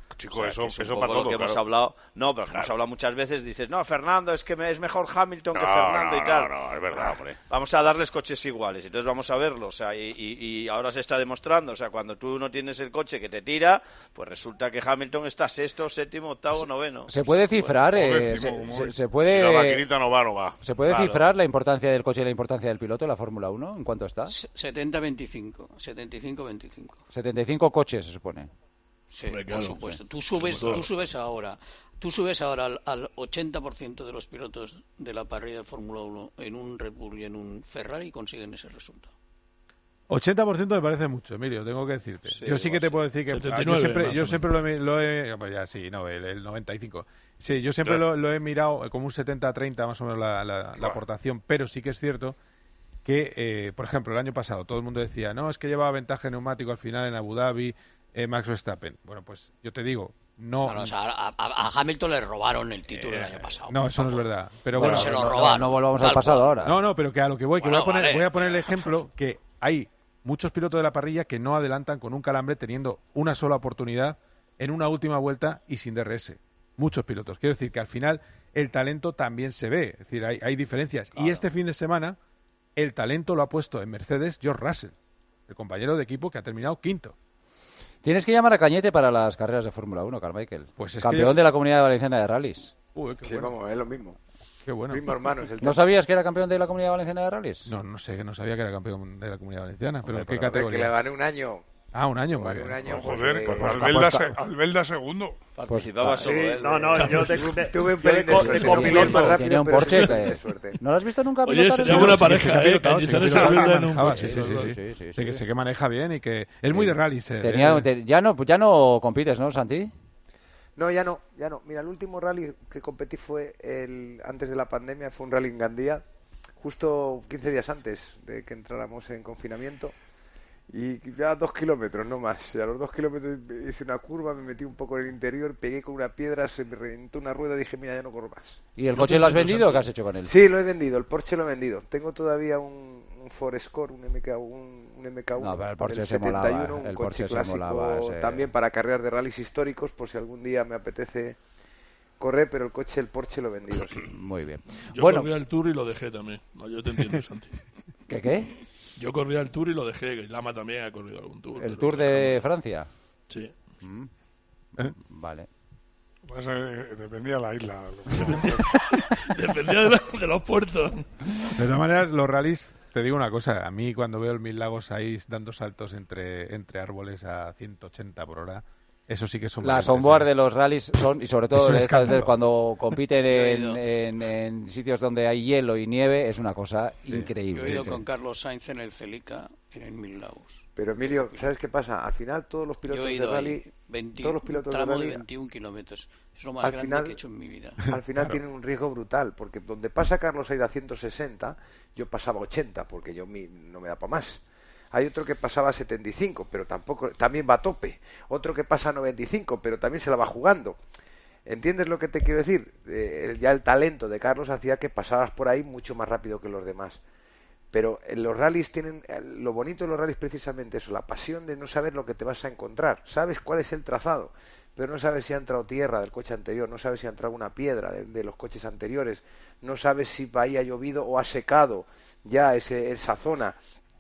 Chico, O sea, eso, que es un eso poco para lo todo, que hemos claro. hablado. No, pero que Claro. hemos hablado muchas veces. Dices, no, Fernando, es que me- es mejor Hamilton que No, Fernando no, y tal. no, no, es verdad, hombre. Vamos a darles coches iguales. Entonces vamos a verlo. O sea, y, y- y ahora se está demostrando. O sea, cuando tú no tienes el coche que te tira, pues resulta que Hamilton está sexto, séptimo, octavo, noveno. Se puede cifrar, O eh, décimo, se, como se- hoy. se puede. Si la maquinita no va, no va. ¿Se puede Claro. cifrar la importancia del coche y la importancia del piloto en la Fórmula uno? ¿En cuánto está? setenta veinticinco. setenta y cinco veinticinco. setenta y cinco coches, se supone. Sí, Hombre, por claro, supuesto. sí. Tú subes, Como todo. tú subes ahora, tú subes ahora al, al ochenta por ciento de los pilotos de la parrilla de Fórmula uno en un Red Bull y en un Ferrari y consiguen ese resultado. ochenta por ciento me parece mucho, Emilio, tengo que decirte. Sí, yo sí que te puedo decir que setenta y ah, yo nueve, siempre, más yo o siempre lo he, lo he- pues ya sí, no, el, el noventa y cinco. Sí, yo siempre Claro. lo, lo he mirado como un setenta treinta más o menos la, la- la Claro. aportación, pero sí que es cierto que, eh, por ejemplo, el año pasado todo el mundo decía, no, es que llevaba ventaja neumático al final en Abu Dhabi, eh, Max Verstappen. Bueno, pues yo te digo, no... Claro, o sea, a, a- a Hamilton le robaron el título el año pasado. No, eso no es verdad. Pero Bueno, bueno, se lo no, robaron. no volvamos al Tal pasado cual. ahora. No, no, pero que a lo que voy, que Bueno, voy a poner, vale. voy a poner el ejemplo que hay muchos pilotos de la parrilla que no adelantan con un calambre teniendo una sola oportunidad en una última vuelta y sin D R S. Muchos pilotos. Quiero decir que al final el talento también se ve. Es decir, hay, hay diferencias. Y este fin de semana el talento lo ha puesto en Mercedes George Russell, el compañero de equipo que ha terminado quinto. Tienes que llamar a Cañete para las carreras de Fórmula uno, Carmichael. Pues es Campeón que- de la Comunidad Valenciana de Rallys. Uy, qué Sí, bueno. vamos, es lo mismo. Qué bueno. Primo hermano es el ¿No tema. sabías que era campeón de la Comunidad Valenciana de Rallys? No, no sé, no sabía que era campeón de la Comunidad Valenciana, pero Hombre, ¿en qué pues, a ver, categoría? que le gané un año. Ah, un año, Le vale. gané un año. pues, Joder, eh, con pues, Albelda, pues, se- Albelda segundo. Participaba Pues, solo sí, él. no, no, yo tengo- tuve un Yo pelín de co- suerte. de No fui el copiloto, más rápido, tenía un pero Porsche. sí tuve que- suerte. ¿No lo has visto nunca Oye, pilotar? sería en buena el- pareja, Sí, sí, ¿eh? pilotado, sí, Cañizares sí, y Albelda sí, en un manejaba, coche. sí, sí, sí, sí, sí. sí, Sé que, sí. sé que maneja bien y que es muy de rallies. eh, Tenía- eh. te- ya, no, ya no compites, ¿no, Santi? No, ya no, ya no. Mira, el último rally que competí fue el antes de la pandemia, fue un rally en Gandía, justo quince días antes de que entráramos en confinamiento. Y ya dos kilómetros, no más. Y a los dos kilómetros hice una curva, me metí un poco en el interior, pegué con una piedra, se me reventó una rueda y dije, mira, ya no corro más. ¿Y el coche lo has vendido o qué has hecho con él? Sí, lo he vendido, el Porsche lo he vendido. Tengo todavía un, un Ford Score, un M K, un, un M K uno No, pero el Porsche del se molaba, setenta y uno, un el coche Porsche se clásico molaba, ese. también para carreras de rallies históricos, por si algún día me apetece correr, pero el coche, el Porsche lo he vendido, sí. Muy bien. Yo Bueno, corría el Tour y lo dejé también. No, yo te entiendo, Santi. ¿qué qué? Yo corría el Tour y lo dejé. Y Lama también ha corrido algún Tour. ¿El pero Tour lo de dejamos. Francia? Sí. Mm. ¿Eh? Vale. Pues, eh, dependía de la isla. Dependía de, la- de los puertos. De todas maneras, los rallies, te digo una cosa, a mí cuando veo el Mil Lagos ahí dando saltos entre, entre árboles a ciento ochenta por hora, eso sí que son... Las valientes, onboard ¿eh? de los rallies son, y sobre Es todo un estas escándalo. de cuando compiten Yo he en, ido. en- en sitios donde hay hielo y nieve, es una cosa Yo he increíble. ido Sí. con Carlos Sainz en el Celica en Mil Lagos. Pero Emilio, ¿sabes qué pasa? Al final todos los Yo pilotos he de ido rally, ahí, veinte, todos los pilotos un de tramo de rally, veintiún kilómetros. Es lo más al grande final- que he hecho en mi vida. al final Claro. tienen un riesgo brutal, porque donde pasa Carlos Sainz a ciento sesenta, yo pasaba ochenta, porque yo mi- no me da para más. Hay otro que pasaba a setenta y cinco, pero tampoco, también va a tope. Otro que pasa a noventa y cinco, pero también se la va jugando. ¿Entiendes lo que te quiero decir? Eh, ya el talento de Carlos hacía que pasaras por ahí mucho más rápido que los demás. Pero en los rallies tienen, eh, lo bonito de los rallies precisamente eso, la pasión de no saber lo que te vas a encontrar. Sabes cuál es el trazado, pero no sabes si ha entrado tierra del coche anterior, no sabes si ha entrado una piedra de, de los coches anteriores, no sabes si ahí ha llovido o ha secado ya ese, esa zona.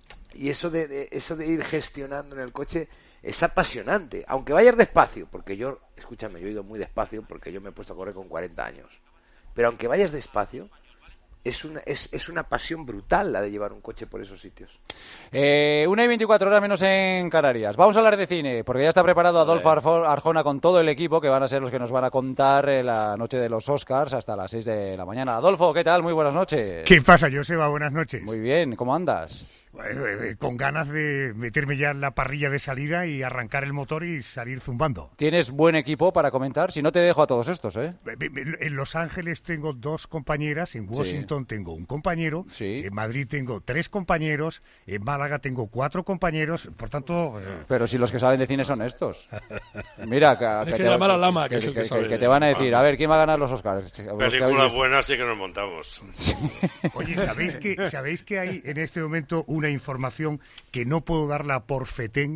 Y eso de, de- eso de ir gestionando en el coche es apasionante, aunque vayas despacio, porque yo, escúchame, yo he ido muy despacio porque yo me he puesto a correr con cuarenta años. Pero aunque vayas despacio, es una, es, es una pasión brutal la de llevar un coche por esos sitios. Eh, una y veinticuatro horas menos en Canarias. Vamos a hablar de cine, porque ya está preparado Adolfo Arfo- Arjona con todo el equipo, que van a ser los que nos van a contar eh, la noche de los Oscars hasta las seis de la mañana. Adolfo, ¿qué tal? Muy buenas noches. ¿Qué pasa, Joseba? Buenas noches. Muy bien, ¿cómo andas? Eh, eh, con ganas de meterme ya en la parrilla de salida y arrancar el motor y salir zumbando. ¿Tienes buen equipo para comentar? Si no, te dejo a todos estos, ¿eh? En Los Ángeles tengo dos compañeras, en Washington tengo un compañero, en Madrid tengo tres compañeros, en Málaga tengo cuatro compañeros, por tanto... eh, Pero si los que saben de cine son estos. Mira, que, Hay que te, llamar a Lama, que es el que que- sabe. que te van a decir, a ver, ¿quién va a ganar los Oscars? Los que habéis Películas visto. buenas sí que nos montamos. Oye, ¿sabéis que, ¿sabéis que hay en este momento una información que no puedo darla por fetén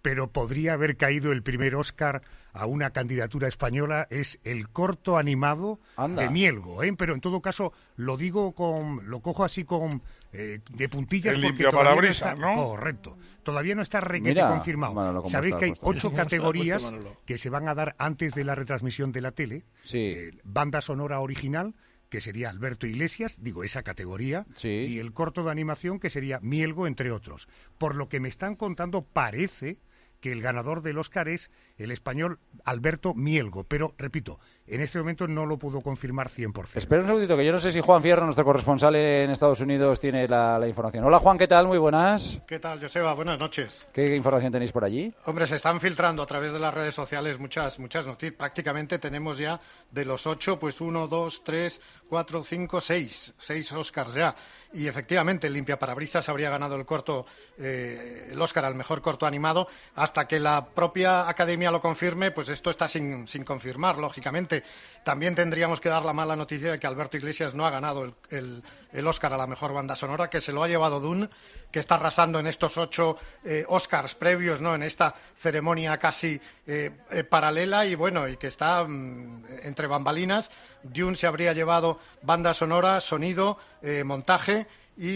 pero podría haber caído el primer Oscar a una candidatura española, es el corto animado Anda. de Mielgo, ¿eh? Pero en todo caso lo digo con, lo cojo así con eh, de puntillas El porque limpiaparabrisas, todavía no está, ¿no? correcto, todavía no está requete Mira, confirmado. Manolo, ¿cómo Sabéis está que hay puesto? ocho ¿Cómo está categorías puesto, Manolo? que se van a dar antes de la retransmisión de la tele. Sí. Eh, banda sonora original, que sería Alberto Iglesias, digo, esa categoría, Sí. y el corto de animación, que sería Mielgo, entre otros. Por lo que me están contando, parece que el ganador del Oscar es el español Alberto Mielgo, pero, repito, en este momento no lo puedo confirmar cien por ciento. Espera un segundito, que yo no sé si Juan Fierro, nuestro corresponsal en Estados Unidos, tiene la, la información. Hola Juan, ¿qué tal? Muy buenas. ¿Qué tal, Joseba? Buenas noches. ¿Qué información tenéis por allí? Hombre, se están filtrando a través de las redes sociales muchas muchas noticias. Prácticamente tenemos ya de los ocho, pues uno, dos, tres, cuatro, cinco, seis. Seis Oscars ya. Y efectivamente, el Limpiaparabrisas habría ganado el corto, eh, el Oscar al mejor corto animado. Hasta que la propia Academia lo confirme, pues esto está sin, sin confirmar, lógicamente. También tendríamos que dar la mala noticia de que Alberto Iglesias no ha ganado el, el, el Oscar a la mejor banda sonora, que se lo ha llevado Dune, que está arrasando en estos ocho eh, Oscars previos, ¿no? En esta ceremonia casi eh, eh, paralela y bueno, y que está mm, entre bambalinas. Dune se habría llevado banda sonora, sonido, eh, montaje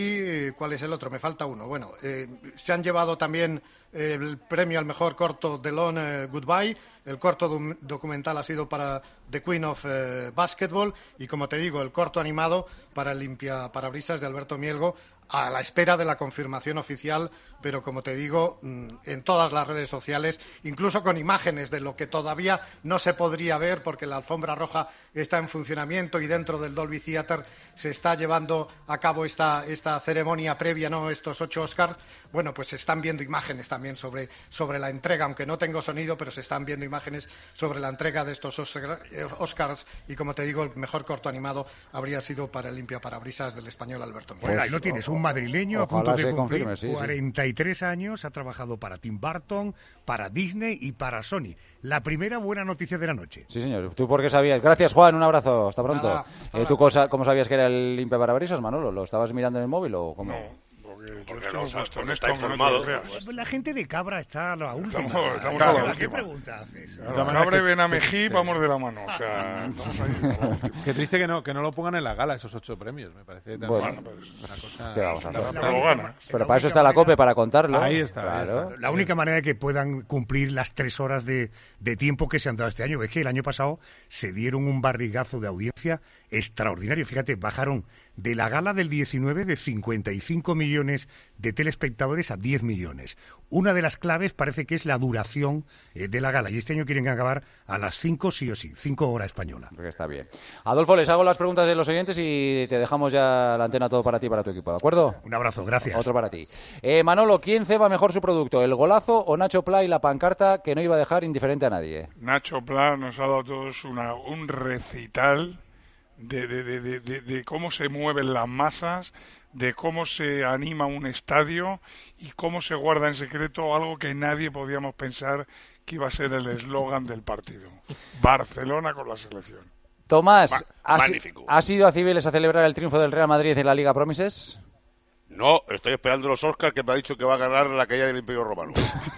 y ¿cuál es el otro? Me falta uno. Bueno, eh, se han llevado también eh, el premio al mejor corto The Long eh, Goodbye. El corto do- documental ha sido para The Queen of eh, Basketball y, como te digo, el corto animado para el Limpiaparabrisas de Alberto Mielgo, a la espera de la confirmación oficial, pero como te digo, en todas las redes sociales, incluso con imágenes de lo que todavía no se podría ver porque la alfombra roja está en funcionamiento y dentro del Dolby Theatre se está llevando a cabo esta, esta ceremonia previa, ¿no? Estos ocho Oscars. Bueno, pues se están viendo imágenes también sobre, sobre la entrega, aunque no tengo sonido, pero se están viendo imágenes sobre la entrega de estos Oscars y, como te digo, el mejor corto animado habría sido para el Limpiaparabrisas del español Alberto Mielgo. Bueno, ahí lo tienes, un madrileño a punto Ojalá de se cumplir confirme, sí, sí. cuarenta y tres años, ha trabajado para Tim Burton, para Disney y para Sony. La primera buena noticia de la noche. Sí, señor. ¿Tú por qué sabías? Gracias, Juan. Un abrazo. Hasta pronto. Nada, hasta Eh, ¿Tú cosa, cómo sabías que era el limpiaparabrisas, Manolo? ¿Lo estabas mirando en el móvil o cómo? No. Porque yo Porque estoy no, puesto porque en está esto, aunque no te informado. lo creas. Pues la gente de Cabra está a la última. Estamos- estamos Claro, a la ¿qué última. pregunta haces? Claro, Cabre, Benamejí, vamos de la mano. O sea, estamos ahí. a la última. Qué triste que no, que no lo pongan en la gala, esos ocho premios. Me parece tan- Bueno, una cosa... ¿qué vamos a hacer? lamentable. Pero lo gana. Pero para eso está la COPE, para contarlo. Ahí está, ahí Claro. está. La única manera de que puedan cumplir las tres horas de, de tiempo que se han dado este año es que el año pasado se dieron un barrigazo de audiencia extraordinario. Fíjate, bajaron de la gala del diecinueve de cincuenta y cinco millones de telespectadores a diez millones. Una de las claves parece que es la duración eh, de la gala. Y este año quieren acabar a las cinco sí o sí, cinco hora española. Porque está bien. Adolfo, les hago las preguntas de los oyentes y te dejamos ya la antena todo para ti y para tu equipo, ¿de acuerdo? Un abrazo, gracias. Otro para ti. Eh, Manolo, ¿quién ceba mejor su producto? ¿El golazo o Nacho Pla y la pancarta que no iba a dejar indiferente a nadie? Nacho Pla nos ha dado a todos una, un recital de, de, de, de, de, de cómo se mueven las masas, de cómo se anima un estadio y cómo se guarda en secreto algo que nadie podíamos pensar que iba a ser el eslogan del partido. Barcelona con la selección. Tomás, Ma- ¿has, magnífico. ¿has ido a Cibeles a celebrar el triunfo del Real Madrid en la Liga Promises? No, estoy esperando los Oscars que me ha dicho que va a ganar la caída del Imperio Romano.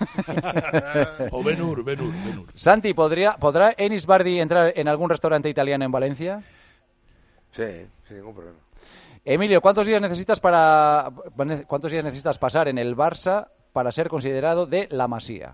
O Ben-Hur, Ben-Hur, Ben-Hur. Santi, ¿podría, ¿podrá Enis Bardi entrar en algún restaurante italiano en Valencia? Sí, sin ningún problema. Emilio, ¿cuántos días necesitas para cuántos días necesitas pasar en el Barça para ser considerado de la Masía?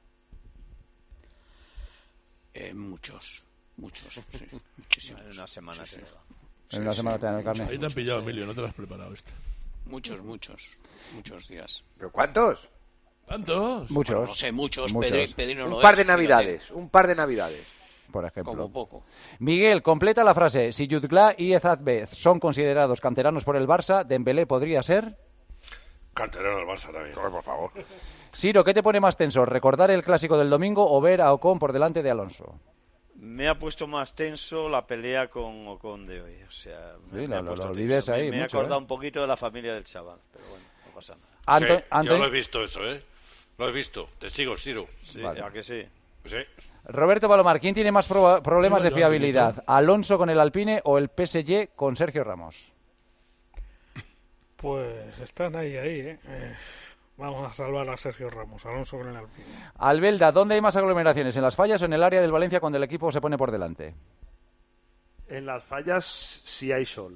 Eh, muchos, muchos, sí, muchísimos. En una semana Sí, se sí. va. En una semana te dan el carnet. Ahí te han pillado, Emilio, no te lo has preparado este. Muchos, muchos, muchos días. ¿Pero cuántos? ¿Tantos? Muchos. Bueno, no sé, muchos. Muchos. Pedri- Pedrino lo Un par es, de fíjate. navidades, un par de navidades. Por ejemplo. Como poco. Miguel, completa la frase. Si Jutgla y Ezazbez son considerados canteranos por el Barça, ¿Dembélé podría ser? Canterano al Barça también. Por favor. Siro, ¿qué te pone más tenso? ¿Recordar el clásico del domingo o ver a Ocon por delante de Alonso? Me ha puesto más tenso la pelea con Ocon de hoy. O sea, me, Sí, me lo- ha lo- puesto lo tenso. vives Me- ahí me, he mucho, acordado ¿eh? un poquito de la familia del chaval, pero bueno, no pasa nada. Anto- Sí, Anto- yo lo he visto eso, ¿eh? Lo he visto. Te sigo, Ciro. Sí, Vale. ¿a que sí? Sí. Roberto Palomar, ¿quién tiene más proba- problemas Yo, de yo, fiabilidad? ¿Alonso con el Alpine o el P S G con Sergio Ramos? Pues están ahí, ahí, ¿eh? Eh, Vamos a salvar a Sergio Ramos, Alonso con el Alpine. Albelda, ¿dónde hay más aglomeraciones? ¿En las Fallas o en el área del Valencia cuando el equipo se pone por delante? En las Fallas sí hay sol.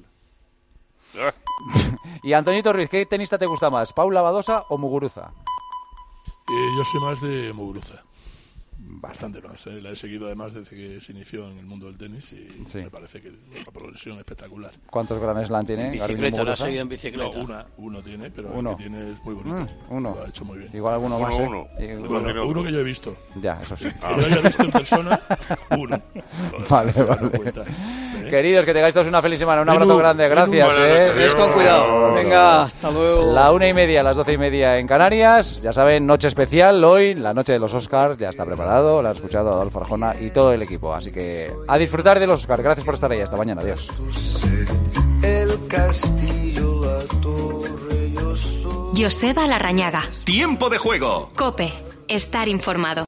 Y Antoñito Ruiz, ¿qué tenista te gusta más? ¿Paula Badosa o Muguruza? Eh, yo soy más de Muguruza. Bastante más. Eh. La he seguido además desde que se inició en el mundo del tenis y sí. me parece que es una progresión espectacular. ¿Cuántos Grand Slam tiene? En bicicleta, la ha seguido en bicicleta. No, una, uno tiene, pero uno. el que tiene es muy bonito. Mm, uno. Lo ha hecho muy bien. Igual alguno uno, más, ¿eh? Uno, y, bueno, uno, uno que yo he visto. Ya, eso sí. Que yo haya visto en persona, uno. Vale, vale. Cuenta, ¿eh? Queridos, que tengáis todos una feliz semana. Un abrazo grande, gracias. Eh. Ves con cuidado. Venga, hasta luego. La una y media, las doce y media en Canarias. Ya saben, noche especial hoy, la noche de los Oscars. Ya está preparado, lo ha escuchado Adolfo Arjona y todo el equipo. Así que a disfrutar de los Oscars. Gracias por estar ahí. Hasta mañana. Adiós. El castillo, la torre, yo soy... Joseba Larrañaga. Tiempo de juego. COPE. Estar informado.